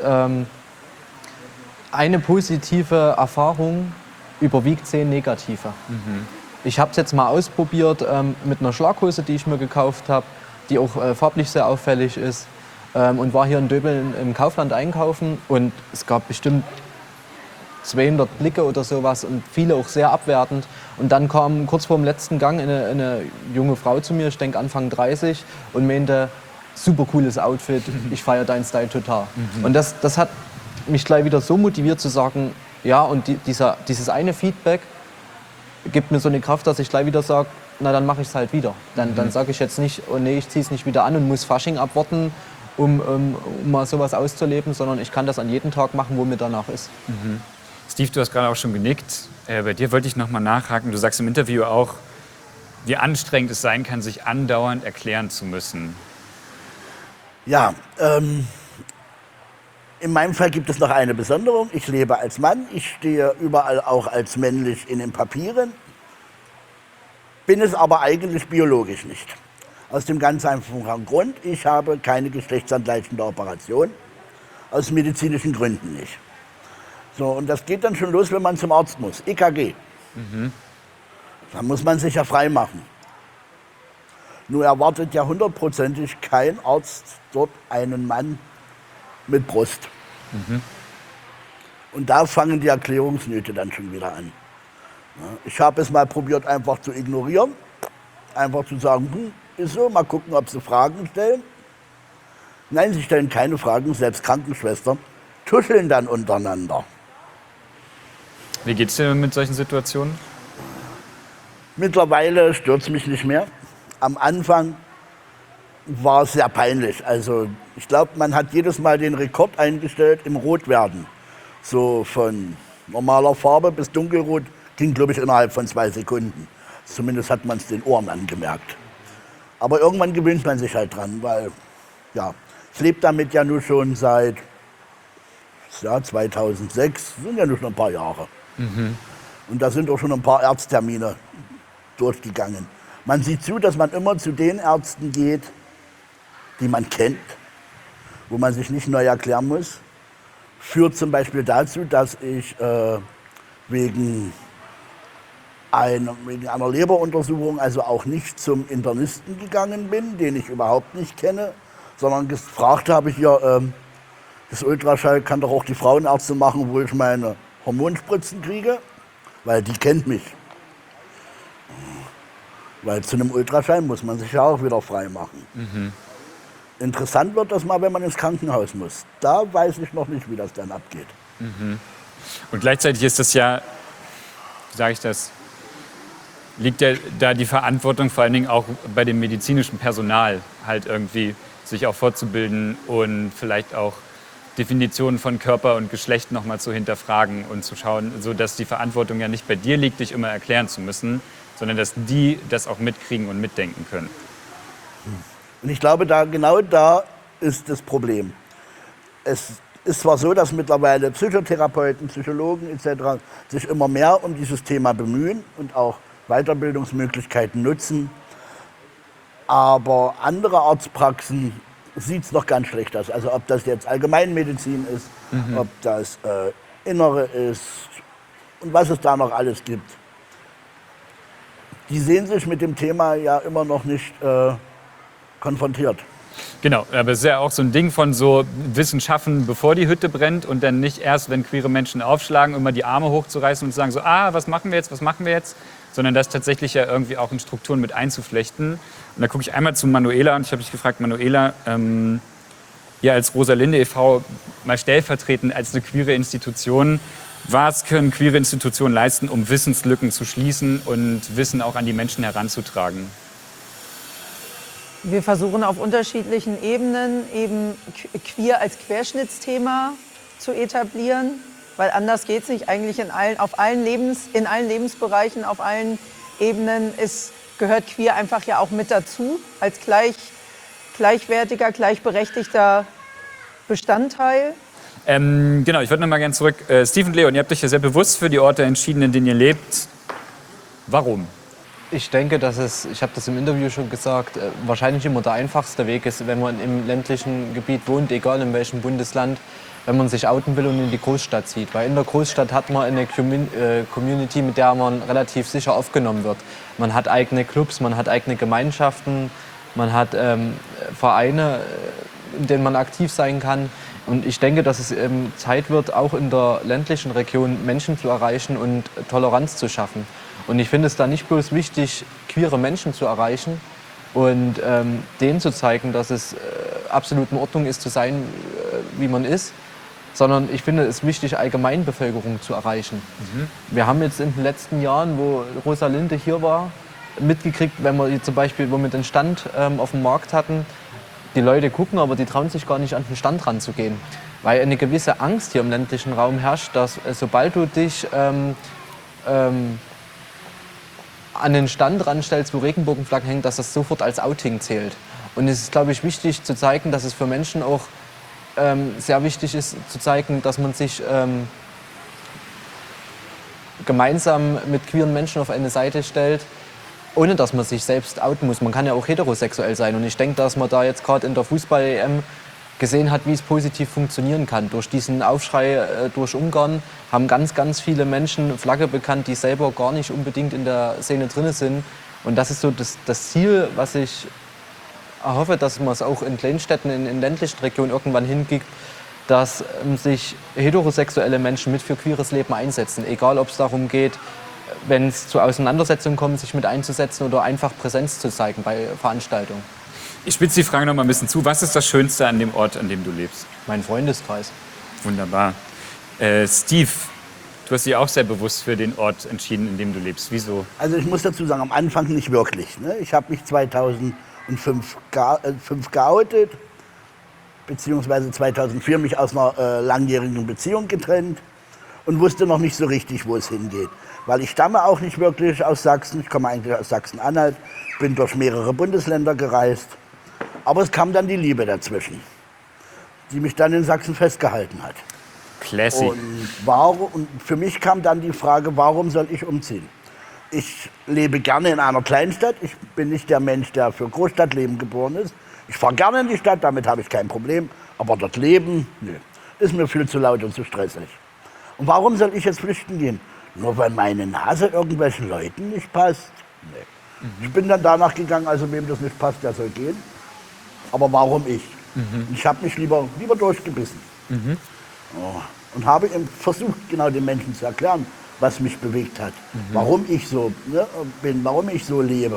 eine positive Erfahrung überwiegt 10 negative. Ich habe es jetzt mal ausprobiert mit einer Schlaghose, die ich mir gekauft habe, die auch farblich sehr auffällig ist. Und war hier in Döbeln im Kaufland einkaufen und es gab bestimmt 200 Blicke oder sowas und viele auch sehr abwertend. Und dann kam kurz vor dem letzten Gang eine junge Frau zu mir, ich denke Anfang 30, und meinte, super cooles Outfit, ich feiere deinen Style total. Und das hat mich gleich wieder so motiviert zu sagen, ja, und dieses eine Feedback gibt mir so eine Kraft, dass ich gleich wieder sage, na dann mache ich es halt wieder. Dann sage ich jetzt nicht, oh nee, ich ziehe es nicht wieder an und muss Fasching abwarten, um mal sowas auszuleben, sondern ich kann das an jedem Tag machen, wo mir danach ist. Steve, du hast gerade auch schon genickt. Bei dir wollte ich noch mal nachhaken. Du sagst im Interview auch, wie anstrengend es sein kann, sich andauernd erklären zu müssen. Ja, in meinem Fall gibt es noch eine Besonderung. Ich lebe als Mann, ich stehe überall auch als männlich in den Papieren, bin es aber eigentlich biologisch nicht. Aus dem ganz einfachen Grund, ich habe keine geschlechtsangleichende Operation, aus medizinischen Gründen nicht. So, und das geht dann schon los, wenn man zum Arzt muss, EKG. Dann muss man sich ja frei machen. Nur erwartet ja hundertprozentig kein Arzt dort einen Mann mit Brust. Und da fangen die Erklärungsnöte dann schon wieder an. Ja, ich habe es mal probiert, einfach zu ignorieren. Einfach zu sagen, ist so, mal gucken, ob sie Fragen stellen. Nein, sie stellen keine Fragen, selbst Krankenschwestern tuscheln dann untereinander. Wie geht's dir mit solchen Situationen? Mittlerweile stört es mich nicht mehr. Am Anfang war es sehr peinlich. Also ich glaube, man hat jedes Mal den Rekord eingestellt im Rotwerden. So von normaler Farbe bis dunkelrot ging, glaube ich, innerhalb von 2 Sekunden. Zumindest hat man es den Ohren angemerkt. Aber irgendwann gewöhnt man sich halt dran, weil ja, ich lebe damit ja nur schon seit 2006, sind ja nur schon ein paar Jahre. Und da sind auch schon ein paar Arzttermine durchgegangen. Man sieht zu, dass man immer zu den Ärzten geht, die man kennt, wo man sich nicht neu erklären muss. Führt zum Beispiel dazu, dass ich wegen einer Leberuntersuchung also auch nicht zum Internisten gegangen bin, den ich überhaupt nicht kenne, sondern gefragt habe ich ja, das Ultraschall kann doch auch die Frauenärztin machen, wo ich meine Hormonspritzen kriege, weil die kennt mich. Weil zu einem Ultraschall muss man sich ja auch wieder frei machen. Interessant wird das mal, wenn man ins Krankenhaus muss. Da weiß ich noch nicht, wie das dann abgeht. Und gleichzeitig ist das ja, wie sage ich das, liegt ja da die Verantwortung vor allen Dingen auch bei dem medizinischen Personal, halt irgendwie sich auch fortzubilden und vielleicht auch Definitionen von Körper und Geschlecht noch mal zu hinterfragen und zu schauen, so dass die Verantwortung ja nicht bei dir liegt, dich immer erklären zu müssen, sondern dass die das auch mitkriegen und mitdenken können. Und ich glaube, genau da ist das Problem. Es ist zwar so, dass mittlerweile Psychotherapeuten, Psychologen etc. sich immer mehr um dieses Thema bemühen und auch Weiterbildungsmöglichkeiten nutzen, aber andere Arztpraxen sieht es noch ganz schlecht aus. Also ob das jetzt Allgemeinmedizin ist, ob das Innere ist und was es da noch alles gibt. Die sehen sich mit dem Thema ja immer noch nicht konfrontiert. Genau, aber es ist ja auch so ein Ding von so Wissen schaffen, bevor die Hütte brennt und dann nicht erst, wenn queere Menschen aufschlagen, immer die Arme hochzureißen und zu sagen so, was machen wir jetzt, sondern das tatsächlich ja irgendwie auch in Strukturen mit einzuflechten. Und da gucke ich einmal zu Manuela und ich habe dich gefragt, Manuela, ihr als Rosalinde e.V. mal stellvertretend als eine queere Institution, was können queere Institutionen leisten, um Wissenslücken zu schließen und Wissen auch an die Menschen heranzutragen? Wir versuchen auf unterschiedlichen Ebenen eben queer als Querschnittsthema zu etablieren, weil anders geht es nicht. Eigentlich in allen Lebensbereichen, auf allen Ebenen gehört queer einfach ja auch mit dazu, als gleichwertiger, gleichberechtigter Bestandteil. Genau, ich würde noch mal gerne zurück. Steve und Leon, ihr habt euch ja sehr bewusst für die Orte entschieden, in denen ihr lebt. Warum? Ich denke, dass es, ich habe das im Interview schon gesagt, wahrscheinlich immer der einfachste Weg ist, wenn man im ländlichen Gebiet wohnt, egal in welchem Bundesland, wenn man sich outen will und in die Großstadt zieht. Weil in der Großstadt hat man eine Community, mit der man relativ sicher aufgenommen wird. Man hat eigene Clubs, man hat eigene Gemeinschaften, man hat Vereine, in denen man aktiv sein kann. Und ich denke, dass es Zeit wird, auch in der ländlichen Region Menschen zu erreichen und Toleranz zu schaffen. Und ich finde es da nicht bloß wichtig, queere Menschen zu erreichen und denen zu zeigen, dass es absolut in Ordnung ist, zu sein, wie man ist, sondern ich finde es wichtig, Allgemeinbevölkerung zu erreichen. Wir haben jetzt in den letzten Jahren, wo Rosalinde hier war, mitgekriegt, wenn wir zum Beispiel, wo wir den Stand auf dem Markt hatten, die Leute gucken, aber die trauen sich gar nicht an den Stand ranzugehen, weil eine gewisse Angst hier im ländlichen Raum herrscht, dass sobald du dich an den Stand ranstellst, wo Regenbogenflaggen hängen, dass das sofort als Outing zählt. Und es ist, glaube ich, wichtig zu zeigen, dass es für Menschen auch sehr wichtig ist, zu zeigen, dass man sich gemeinsam mit queeren Menschen auf eine Seite stellt, ohne dass man sich selbst outen muss. Man kann ja auch heterosexuell sein. Und ich denke, dass man da jetzt gerade in der Fußball-EM gesehen hat, wie es positiv funktionieren kann. Durch diesen Aufschrei durch Ungarn haben ganz, ganz viele Menschen Flagge bekannt, die selber gar nicht unbedingt in der Szene drin sind. Und das ist so das Ziel, was ich hoffe, dass man es auch in Kleinstädten, in ländlichen Regionen irgendwann hinkriegt, dass sich heterosexuelle Menschen mit für queeres Leben einsetzen. Egal, ob es darum geht, wenn es zu Auseinandersetzungen kommt, sich mit einzusetzen oder einfach Präsenz zu zeigen bei Veranstaltungen. Ich spitze die Frage noch mal ein bisschen zu. Was ist das Schönste an dem Ort, an dem du lebst? Mein Freundeskreis. Wunderbar. Steve, du hast dich auch sehr bewusst für den Ort entschieden, in dem du lebst. Wieso? Also ich muss dazu sagen, am Anfang nicht wirklich. Ne? Ich habe mich 2005 geoutet, beziehungsweise 2004 mich aus einer langjährigen Beziehung getrennt und wusste noch nicht so richtig, wo es hingeht. Weil ich stamme auch nicht wirklich aus Sachsen, ich komme eigentlich aus Sachsen-Anhalt, bin durch mehrere Bundesländer gereist. Aber es kam dann die Liebe dazwischen, die mich dann in Sachsen festgehalten hat. Classic. Und für mich kam dann die Frage, warum soll ich umziehen? Ich lebe gerne in einer Kleinstadt. Ich bin nicht der Mensch, der für Großstadtleben geboren ist. Ich fahre gerne in die Stadt, damit habe ich kein Problem. Aber dort leben, nö, ist mir viel zu laut und zu stressig. Und warum soll ich jetzt flüchten gehen? Nur weil meine Nase irgendwelchen Leuten nicht passt? Nee. Ich bin dann danach gegangen, also wem das nicht passt, der soll gehen. Aber warum ich? Ich habe mich lieber durchgebissen. Oh. Und habe versucht, genau den Menschen zu erklären, was mich bewegt hat. Warum ich so bin, warum ich so lebe.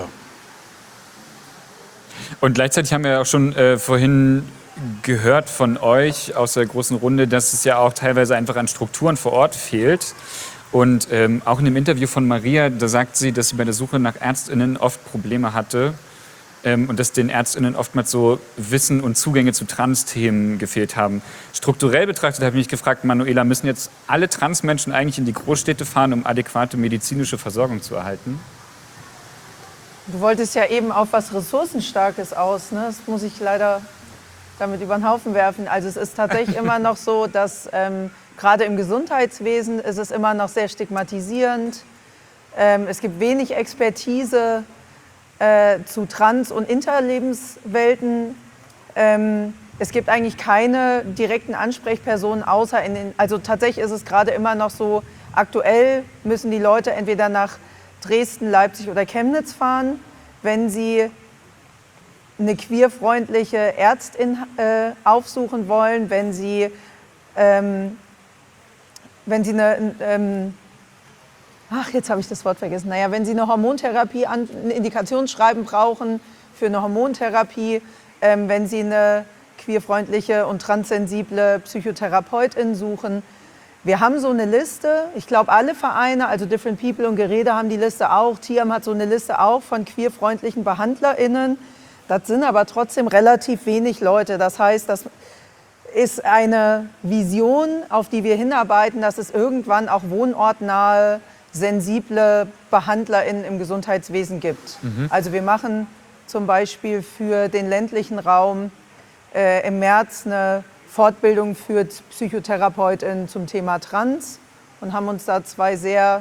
Und gleichzeitig haben wir ja auch schon vorhin gehört von euch aus der großen Runde, dass es ja auch teilweise einfach an Strukturen vor Ort fehlt. Und auch in dem Interview von Maria, da sagt sie, dass sie bei der Suche nach ÄrztInnen oft Probleme hatte und dass den ÄrztInnen oftmals so Wissen und Zugänge zu Trans-Themen gefehlt haben. Strukturell betrachtet habe ich mich gefragt, Manuela, müssen jetzt alle Transmenschen eigentlich in die Großstädte fahren, um adäquate medizinische Versorgung zu erhalten? Du wolltest ja eben auf was Ressourcenstarkes aus, ne? Das muss ich leider damit über den Haufen werfen. Also es ist tatsächlich immer noch so, dass gerade im Gesundheitswesen ist es immer noch sehr stigmatisierend. Es gibt wenig Expertise zu Trans- und Interlebenswelten. Es gibt eigentlich keine direkten Ansprechpersonen, außer also tatsächlich ist es gerade immer noch so, aktuell müssen die Leute entweder nach Dresden, Leipzig oder Chemnitz fahren, wenn sie eine queerfreundliche Ärztin aufsuchen wollen, wenn sie eine jetzt habe ich das Wort vergessen. Naja, wenn Sie eine Hormontherapie, ein Indikationsschreiben brauchen für eine Hormontherapie, wenn Sie eine queerfreundliche und transsensible Psychotherapeutin suchen. Wir haben so eine Liste, ich glaube alle Vereine, also Different People und Gerede haben die Liste auch, TIAM hat so eine Liste auch von queerfreundlichen BehandlerInnen. Das sind aber trotzdem relativ wenig Leute. Das heißt, das ist eine Vision, auf die wir hinarbeiten, dass es irgendwann auch wohnortnahe, sensible BehandlerInnen im Gesundheitswesen gibt. Also wir machen zum Beispiel für den ländlichen Raum im März eine Fortbildung für PsychotherapeutInnen zum Thema Trans und haben uns da zwei sehr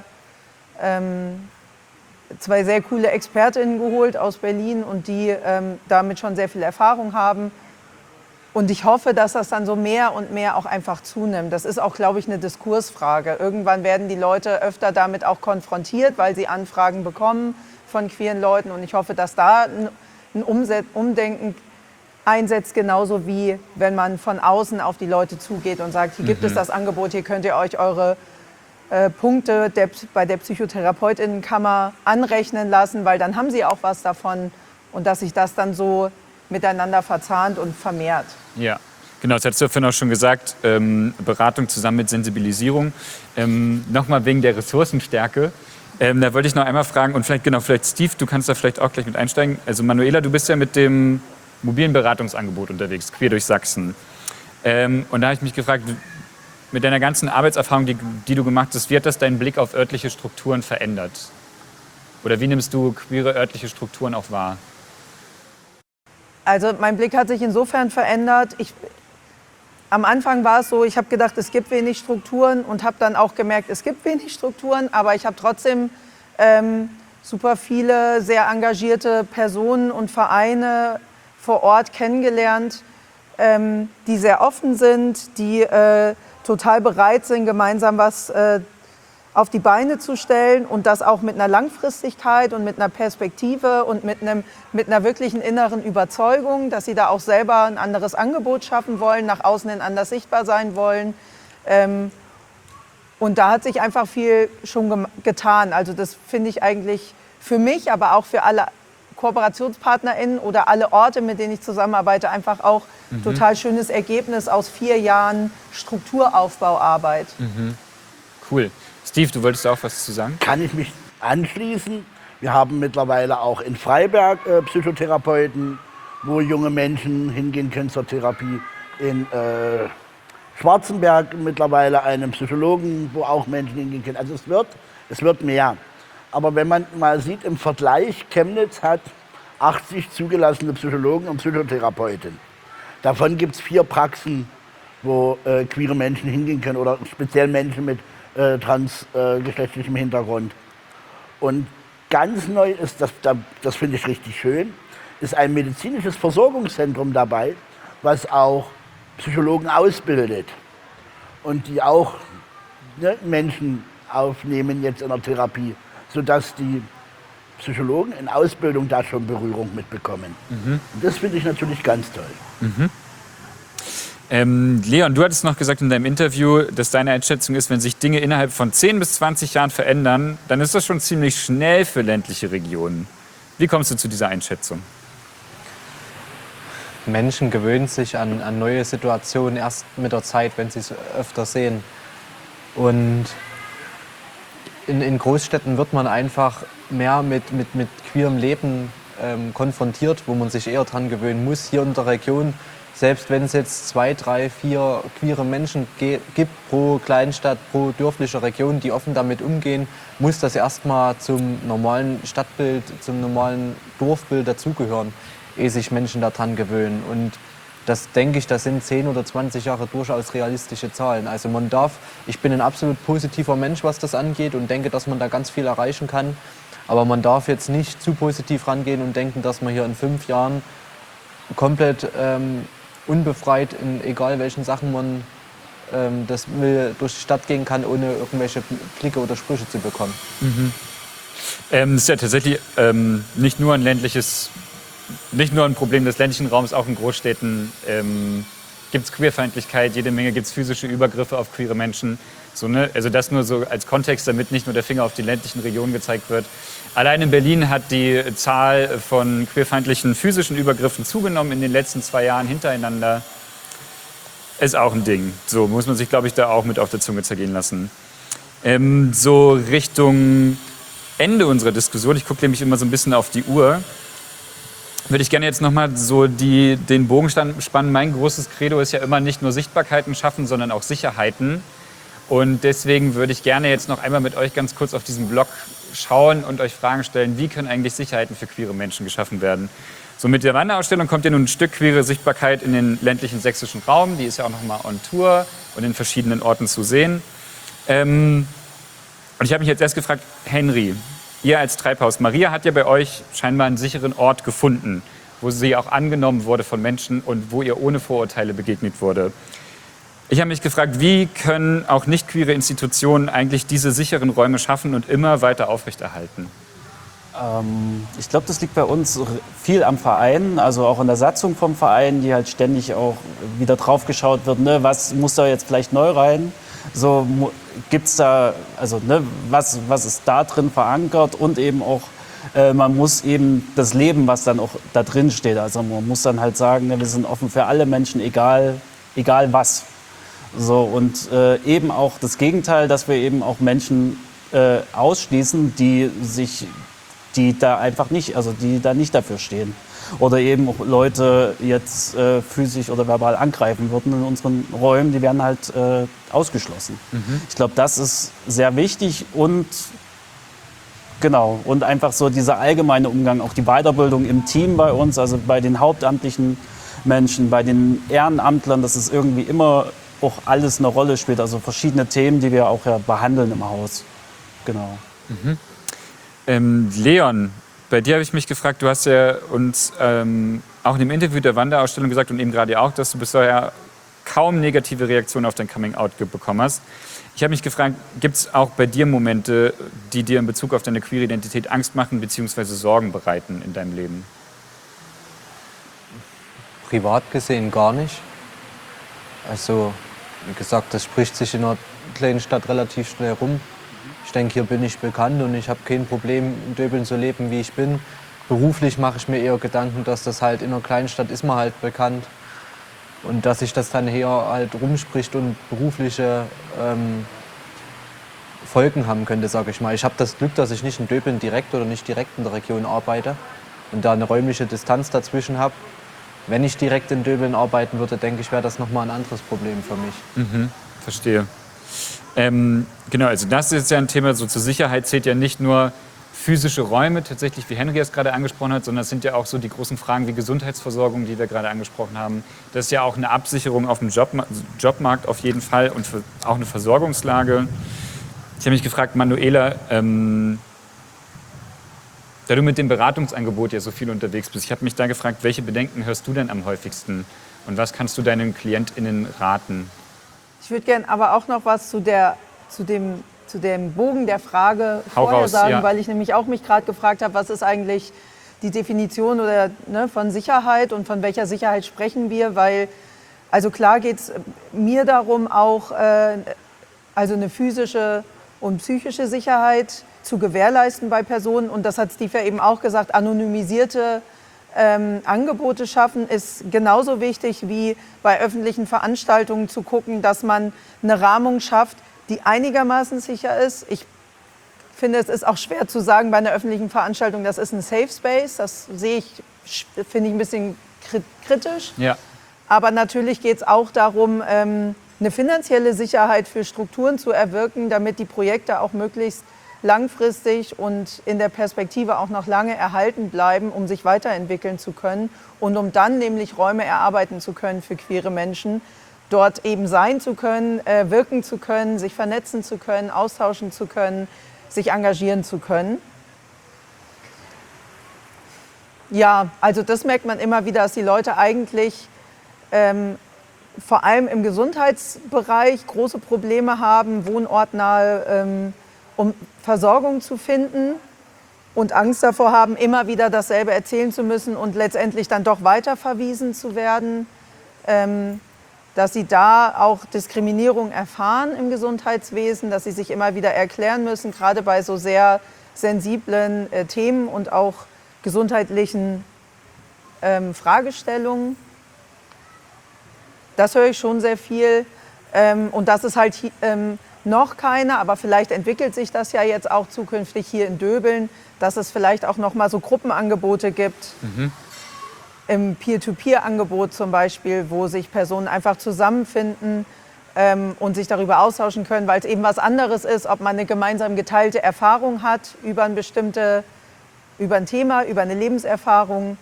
coole ExpertInnen geholt aus Berlin und die damit schon sehr viel Erfahrung haben. Und ich hoffe, dass das dann so mehr und mehr auch einfach zunimmt. Das ist auch, glaube ich, eine Diskursfrage. Irgendwann werden die Leute öfter damit auch konfrontiert, weil sie Anfragen bekommen von queeren Leuten. Und ich hoffe, dass da ein Umdenken einsetzt, genauso wie wenn man von außen auf die Leute zugeht und sagt, hier gibt es das Angebot, hier könnt ihr euch eure Punkte bei der Psychotherapeutinnenkammer anrechnen lassen, weil dann haben sie auch was davon und dass sich das dann so miteinander verzahnt und vermehrt. Ja, genau, das hast du vorhin auch schon gesagt, Beratung zusammen mit Sensibilisierung. Nochmal wegen der Ressourcenstärke. Da wollte ich noch einmal fragen und vielleicht Steve, du kannst da vielleicht auch gleich mit einsteigen. Also Manuela, du bist ja mit dem mobilen Beratungsangebot unterwegs, quer durch Sachsen. Und da habe ich mich gefragt, mit deiner ganzen Arbeitserfahrung, die du gemacht hast, wie hat das deinen Blick auf örtliche Strukturen verändert? Oder wie nimmst du queere örtliche Strukturen auch wahr? Also mein Blick hat sich insofern verändert. Am Anfang war es so, ich habe gedacht, es gibt wenig Strukturen und habe dann auch gemerkt, es gibt wenig Strukturen, aber ich habe trotzdem super viele sehr engagierte Personen und Vereine vor Ort kennengelernt, die sehr offen sind, die total bereit sind, gemeinsam was auf die Beine zu stellen und das auch mit einer Langfristigkeit und mit einer Perspektive und mit einer wirklichen inneren Überzeugung, dass sie da auch selber ein anderes Angebot schaffen wollen, nach außen hin anders sichtbar sein wollen. Und da hat sich einfach viel schon getan. Also das finde ich eigentlich für mich, aber auch für alle KooperationspartnerInnen oder alle Orte, mit denen ich zusammenarbeite, einfach auch total schönes Ergebnis aus 4 Jahren Strukturaufbauarbeit. Cool. Steve, du wolltest auch was zu sagen? Kann ich mich anschließen. Wir haben mittlerweile auch in Freiberg Psychotherapeuten, wo junge Menschen hingehen können zur Therapie. In Schwarzenberg mittlerweile einen Psychologen, wo auch Menschen hingehen können. Also es wird mehr. Aber wenn man mal sieht, im Vergleich, Chemnitz hat 80 zugelassene Psychologen und Psychotherapeuten. Davon gibt es 4 Praxen, wo queere Menschen hingehen können oder speziell Menschen mit transgeschlechtlichem Hintergrund. Und ganz neu ist, das finde ich richtig schön, ist ein medizinisches Versorgungszentrum dabei, was auch Psychologen ausbildet und die auch Menschen aufnehmen jetzt in der Therapie, sodass die Psychologen in Ausbildung da schon Berührung mitbekommen. Und das finde ich natürlich ganz toll. Leon, du hattest noch gesagt in deinem Interview, dass deine Einschätzung ist, wenn sich Dinge innerhalb von 10 bis 20 Jahren verändern, dann ist das schon ziemlich schnell für ländliche Regionen. Wie kommst du zu dieser Einschätzung? Menschen gewöhnen sich an neue Situationen erst mit der Zeit, wenn sie es öfter sehen. Und in Großstädten wird man einfach mehr mit queerem Leben konfrontiert, wo man sich eher dran gewöhnen muss. Hier in der Region, selbst wenn es jetzt 2, 3, 4 queere Menschen gibt pro Kleinstadt, pro dörfliche Region, die offen damit umgehen, muss das erstmal zum normalen Stadtbild, zum normalen Dorfbild dazugehören, ehe sich Menschen daran gewöhnen. Und das denke ich, das sind 10 oder 20 Jahre durchaus realistische Zahlen. Also ich bin ein absolut positiver Mensch, was das angeht und denke, dass man da ganz viel erreichen kann. Aber man darf jetzt nicht zu positiv rangehen und denken, dass man hier in 5 Jahren komplett unbefreit in egal welchen Sachen man das durch die Stadt gehen kann, ohne irgendwelche Blicke oder Sprüche zu bekommen. Das ist ja tatsächlich nicht nur ein Problem des ländlichen Raums, auch in Großstädten gibt es Queerfeindlichkeit, jede Menge gibt es physische Übergriffe auf queere Menschen. So, ne? Also das nur so als Kontext, damit nicht nur der Finger auf die ländlichen Regionen gezeigt wird. Allein in Berlin hat die Zahl von queerfeindlichen physischen Übergriffen zugenommen in den letzten 2 Jahren hintereinander. Ist auch ein Ding. So muss man sich, glaube ich, da auch mit auf der Zunge zergehen lassen. So Richtung Ende unserer Diskussion, ich gucke nämlich immer so ein bisschen auf die Uhr, würde ich gerne jetzt nochmal so den Bogen spannen. Mein großes Credo ist ja immer nicht nur Sichtbarkeiten schaffen, sondern auch Sicherheiten. Und deswegen würde ich gerne jetzt noch einmal mit euch ganz kurz auf diesen Blog schauen und euch Fragen stellen, wie können eigentlich Sicherheiten für queere Menschen geschaffen werden. So mit der Wanderausstellung kommt ja nun ein Stück queere Sichtbarkeit in den ländlichen sächsischen Raum. Die ist ja auch nochmal on Tour und in verschiedenen Orten zu sehen. Und ich habe mich jetzt erst gefragt, Henry, ihr als Treibhaus, Maria hat ja bei euch scheinbar einen sicheren Ort gefunden, wo sie auch angenommen wurde von Menschen und wo ihr ohne Vorurteile begegnet wurde. Ich habe mich gefragt, wie können auch nicht queere Institutionen eigentlich diese sicheren Räume schaffen und immer weiter aufrechterhalten? Ich glaube, das liegt bei uns viel am Verein, also auch in der Satzung vom Verein, die halt ständig auch wieder drauf geschaut wird, ne, was muss da jetzt vielleicht neu rein? So gibt's da, also ne, was ist da drin verankert und eben auch, man muss eben das Leben, was dann auch da drin steht, also man muss dann halt sagen, ne, wir sind offen für alle Menschen, egal was. So, und eben auch das Gegenteil, dass wir eben auch Menschen ausschließen, die da einfach nicht, also die da nicht dafür stehen. Oder eben auch Leute jetzt physisch oder verbal angreifen würden in unseren Räumen, die werden halt ausgeschlossen. Ich glaube, das ist sehr wichtig und genau, und einfach so dieser allgemeine Umgang, auch die Weiterbildung im Team bei uns, also bei den hauptamtlichen Menschen, bei den Ehrenamtlern, dass es irgendwie immer auch alles eine Rolle spielt, also verschiedene Themen, die wir auch ja behandeln im Haus. Genau. Leon, bei dir habe ich mich gefragt, du hast ja uns auch in dem Interview der Wanderausstellung gesagt und eben gerade auch, dass du bisher kaum negative Reaktionen auf dein Coming-out bekommen hast. Ich habe mich gefragt, gibt es auch bei dir Momente, die dir in Bezug auf deine queere Identität Angst machen bzw. Sorgen bereiten in deinem Leben? Privat gesehen gar nicht. Also, wie gesagt, das spricht sich in einer kleinen Stadt relativ schnell rum. Ich denke, hier bin ich bekannt und ich habe kein Problem, in Döbeln so leben, wie ich bin. Beruflich mache ich mir eher Gedanken, dass das halt in einer kleinen Stadt ist man halt bekannt. Und dass sich das dann hier halt rumspricht und berufliche Folgen haben könnte, sage ich mal. Ich habe das Glück, dass ich nicht in Döbeln direkt oder nicht direkt in der Region arbeite und da eine räumliche Distanz dazwischen habe. Wenn ich direkt in Döbeln arbeiten würde, denke ich, wäre das nochmal ein anderes Problem für mich. Verstehe. Genau, also das ist ja ein Thema, so zur Sicherheit zählt ja nicht nur physische Räume, tatsächlich wie Henry es gerade angesprochen hat, sondern es sind ja auch so die großen Fragen wie Gesundheitsversorgung, die wir gerade angesprochen haben. Das ist ja auch eine Absicherung auf dem Jobmarkt auf jeden Fall und auch eine Versorgungslage. Ich habe mich gefragt, Manuela, da du mit dem Beratungsangebot ja so viel unterwegs bist, ich habe mich da gefragt, welche Bedenken hörst du denn am häufigsten und was kannst du deinen KlientInnen raten? Ich würde gerne aber auch noch was zu dem Bogen der Frage vorher sagen, ja. weil ich nämlich auch mich gerade gefragt habe, was ist eigentlich die Definition oder, ne, von Sicherheit und von welcher Sicherheit sprechen wir, weil, also klar geht es mir darum, auch also eine physische und psychische Sicherheit zu gewährleisten bei Personen und das hat Steve ja eben auch gesagt, anonymisierte Angebote schaffen ist genauso wichtig wie bei öffentlichen Veranstaltungen zu gucken, dass man eine Rahmung schafft, die einigermaßen sicher ist. Ich finde, es ist auch schwer zu sagen bei einer öffentlichen Veranstaltung, das ist ein Safe Space. Das finde ich ein bisschen kritisch. Ja. Aber natürlich geht es auch darum, eine finanzielle Sicherheit für Strukturen zu erwirken, damit die Projekte auch möglichst langfristig und in der Perspektive auch noch lange erhalten bleiben, um sich weiterentwickeln zu können und um dann nämlich Räume erarbeiten zu können für queere Menschen, dort eben sein zu können, wirken zu können, sich vernetzen zu können, austauschen zu können, sich engagieren zu können. Ja, also das merkt man immer wieder, dass die Leute eigentlich vor allem im Gesundheitsbereich große Probleme haben, wohnortnahe um Versorgung zu finden und Angst davor haben, immer wieder dasselbe erzählen zu müssen und letztendlich dann doch weiterverwiesen zu werden, dass sie da auch Diskriminierung erfahren im Gesundheitswesen, dass sie sich immer wieder erklären müssen, gerade bei so sehr sensiblen Themen und auch gesundheitlichen Fragestellungen. Das höre ich schon sehr viel und das ist halt noch keine, aber vielleicht entwickelt sich das ja jetzt auch zukünftig hier in Döbeln, dass es vielleicht auch noch mal so Gruppenangebote gibt, im Peer-to-Peer-Angebot zum Beispiel, wo sich Personen einfach zusammenfinden und sich darüber austauschen können, weil es eben was anderes ist, ob man eine gemeinsam geteilte Erfahrung hat über ein Thema, über eine Lebenserfahrung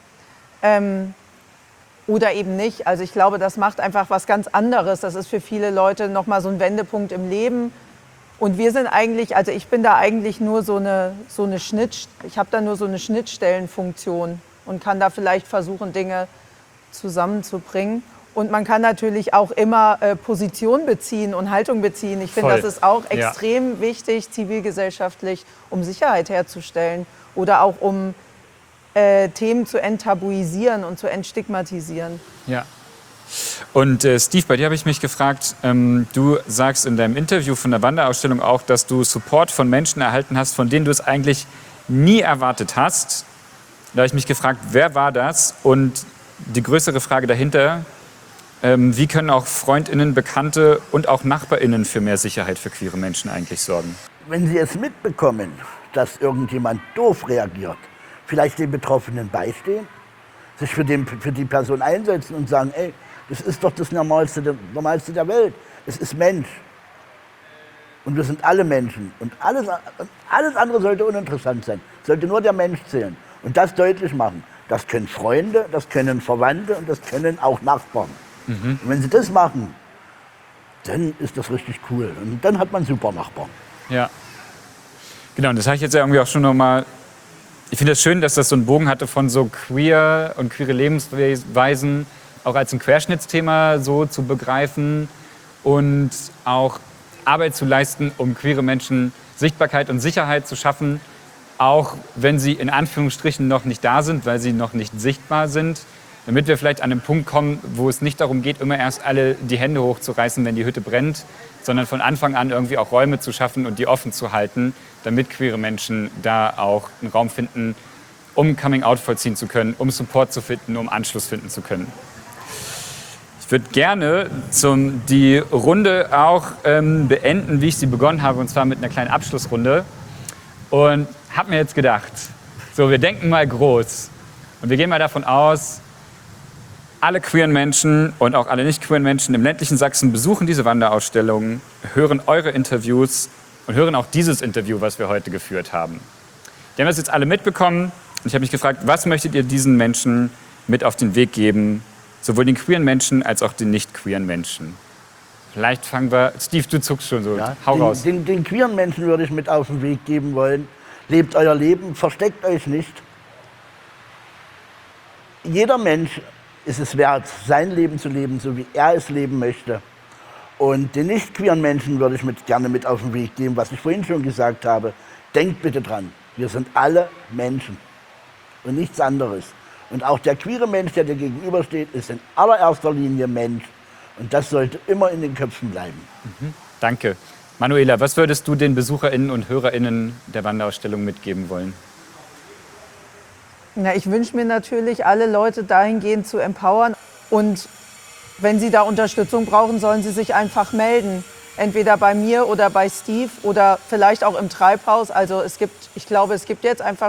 oder eben nicht. Also ich glaube, das macht einfach was ganz anderes. Das ist für viele Leute nochmal so ein Wendepunkt im Leben. Und wir sind eigentlich, also ich bin da eigentlich nur ich habe da nur so eine Schnittstellenfunktion und kann da vielleicht versuchen, Dinge zusammenzubringen. Und man kann natürlich auch immer Position beziehen und Haltung beziehen. Ich finde, Voll. das ist auch Ja. extrem wichtig, zivilgesellschaftlich, um Sicherheit herzustellen oder auch um Themen zu enttabuisieren und zu entstigmatisieren. Ja. Und Steve, bei dir habe ich mich gefragt, du sagst in deinem Interview von der Wanderausstellung auch, dass du Support von Menschen erhalten hast, von denen du es eigentlich nie erwartet hast. Da habe ich mich gefragt, wer war das? Und die größere Frage dahinter, wie können auch FreundInnen, Bekannte und auch NachbarInnen für mehr Sicherheit für queere Menschen eigentlich sorgen? Wenn Sie es mitbekommen, dass irgendjemand doof reagiert, vielleicht den Betroffenen beistehen, sich für die Person einsetzen und sagen, ey, das ist doch das Normalste der Welt. Es ist Mensch. Und wir sind alle Menschen. Und alles andere sollte uninteressant sein. Sollte nur der Mensch zählen. Und das deutlich machen. Das können Freunde, das können Verwandte und das können auch Nachbarn. Und wenn sie das machen, dann ist das richtig cool. Und dann hat man super Nachbarn. Ja. Genau, und das habe ich jetzt ja irgendwie auch schon nochmal. Ich finde es schön, dass das so einen Bogen hatte von so queer und queere Lebensweisen auch als ein Querschnittsthema so zu begreifen und auch Arbeit zu leisten, um queere Menschen Sichtbarkeit und Sicherheit zu schaffen, auch wenn sie in Anführungsstrichen noch nicht da sind, weil sie noch nicht sichtbar sind, damit wir vielleicht an den Punkt kommen, wo es nicht darum geht, immer erst alle die Hände hochzureißen, wenn die Hütte brennt, sondern von Anfang an irgendwie auch Räume zu schaffen und die offen zu halten, damit queere Menschen da auch einen Raum finden, um Coming-out vollziehen zu können, um Support zu finden, um Anschluss finden zu können. Ich würde gerne die Runde auch beenden, wie ich sie begonnen habe, und zwar mit einer kleinen Abschlussrunde. Und habe mir jetzt gedacht, so, wir denken mal groß und wir gehen mal davon aus, alle queeren Menschen und auch alle nicht queeren Menschen im ländlichen Sachsen besuchen diese Wanderausstellung, hören eure Interviews und hören auch dieses Interview, was wir heute geführt haben. Die haben das jetzt alle mitbekommen und ich habe mich gefragt, was möchtet ihr diesen Menschen mit auf den Weg geben, sowohl den queeren Menschen als auch den nicht queeren Menschen? Vielleicht fangen wir, Steve, du zuckst schon so, Ja, hau raus. Den queeren Menschen würde ich mit auf den Weg geben wollen. Lebt euer Leben, versteckt euch nicht. Jeder Mensch ist es wert, sein Leben zu leben, so wie er es leben möchte. Und den nicht queeren Menschen würde ich gerne mit auf den Weg geben, was ich vorhin schon gesagt habe. Denkt bitte dran, wir sind alle Menschen und nichts anderes. Und auch der queere Mensch, der dir gegenübersteht, ist in allererster Linie Mensch. Und das sollte immer in den Köpfen bleiben. Danke. Manuela, was würdest du den BesucherInnen und HörerInnen der Wanderausstellung mitgeben wollen? Na, ich wünsche mir natürlich, alle Leute dahingehend zu empowern. Und wenn sie da Unterstützung brauchen, sollen sie sich einfach melden. Entweder bei mir oder bei Steve oder vielleicht auch im Treibhaus. Also ich glaube, es gibt jetzt einfach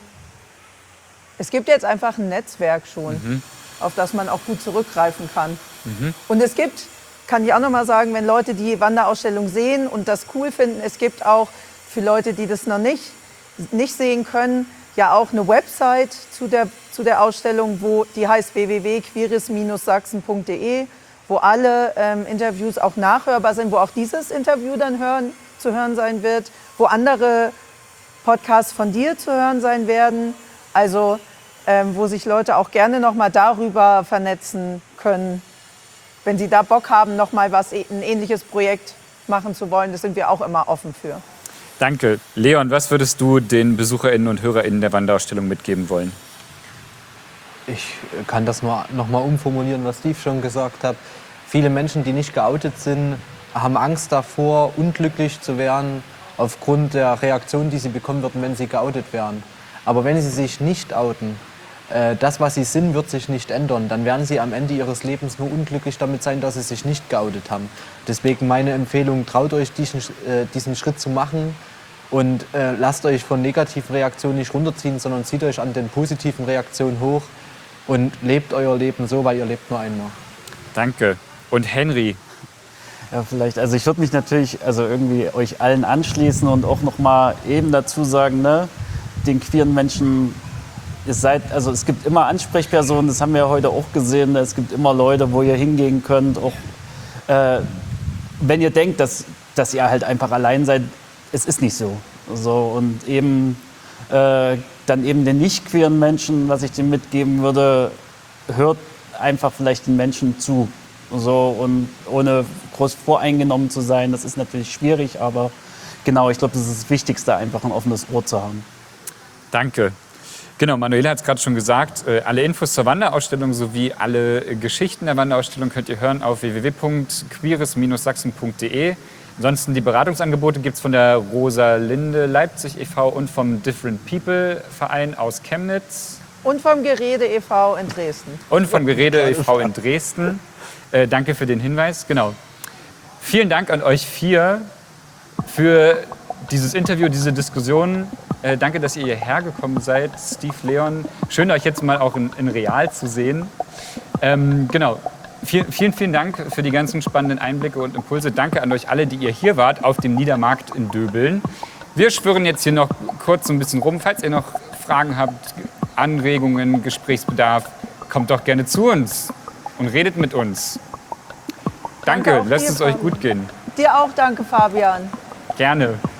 ein Netzwerk schon, auf das man auch gut zurückgreifen kann. Und es gibt, kann ich auch noch mal sagen, wenn Leute die Wanderausstellung sehen und das cool finden, es gibt auch für Leute, die das noch nicht sehen können, ja auch eine Website zu der Ausstellung, die heißt www.queeres-sachsen.de, wo alle Interviews auch nachhörbar sind, wo auch dieses Interview dann zu hören sein wird, wo andere Podcasts von dir zu hören sein werden. Also wo sich Leute auch gerne noch mal darüber vernetzen können, wenn sie da Bock haben, noch mal ein ähnliches Projekt machen zu wollen. Das sind wir auch immer offen für. Danke. Leon, was würdest du den BesucherInnen und HörerInnen der Wanderausstellung mitgeben wollen? Ich kann das nur noch mal umformulieren, was Steve schon gesagt hat. Viele Menschen, die nicht geoutet sind, haben Angst davor, unglücklich zu werden, aufgrund der Reaktion, die sie bekommen würden, wenn sie geoutet wären. Aber wenn sie sich nicht outen, das, was sie sind, wird sich nicht ändern. Dann werden sie am Ende ihres Lebens nur unglücklich damit sein, dass sie sich nicht geoutet haben. Deswegen meine Empfehlung, traut euch diesen Schritt zu machen und lasst euch von negativen Reaktionen nicht runterziehen, sondern zieht euch an den positiven Reaktionen hoch und lebt euer Leben so, weil ihr lebt nur einmal. Danke. Und Henry? Ja, vielleicht. Also ich würde mich natürlich irgendwie euch allen anschließen und auch noch mal eben dazu sagen, ne, den queeren Menschen, es gibt immer Ansprechpersonen, das haben wir heute auch gesehen, es gibt immer Leute, wo ihr hingehen könnt, auch wenn ihr denkt, dass ihr halt einfach allein seid, es ist nicht so. Und eben dann eben den nicht queeren Menschen, was ich denen mitgeben würde, hört einfach vielleicht den Menschen zu. So, und ohne groß voreingenommen zu sein, das ist natürlich schwierig, aber genau, ich glaube, das ist das Wichtigste, einfach ein offenes Ohr zu haben. Danke. Genau, Manuela hat es gerade schon gesagt. Alle Infos zur Wanderausstellung sowie alle Geschichten der Wanderausstellung könnt ihr hören auf www.queeres-sachsen.de. Ansonsten die Beratungsangebote gibt es von der Rosalinde Leipzig e.V. und vom Different People Verein aus Chemnitz. Und vom Gerede e.V. in Dresden. Und vom Gerede e.V. in Dresden. Danke für den Hinweis. Genau. Vielen Dank an euch 4 für dieses Interview, diese Diskussion. Danke, dass ihr hierher gekommen seid, Steve, Leon. Schön, euch jetzt mal auch in real zu sehen. Genau. Vielen Dank für die ganzen spannenden Einblicke und Impulse. Danke an euch alle, die ihr hier wart auf dem Niedermarkt in Döbeln. Wir schwirren jetzt hier noch kurz so ein bisschen rum. Falls ihr noch Fragen habt, Anregungen, Gesprächsbedarf, kommt doch gerne zu uns und redet mit uns. Danke Danke, auch lasst dir, es euch Fabian. gut gehen. Dir auch danke, Fabian. Gerne.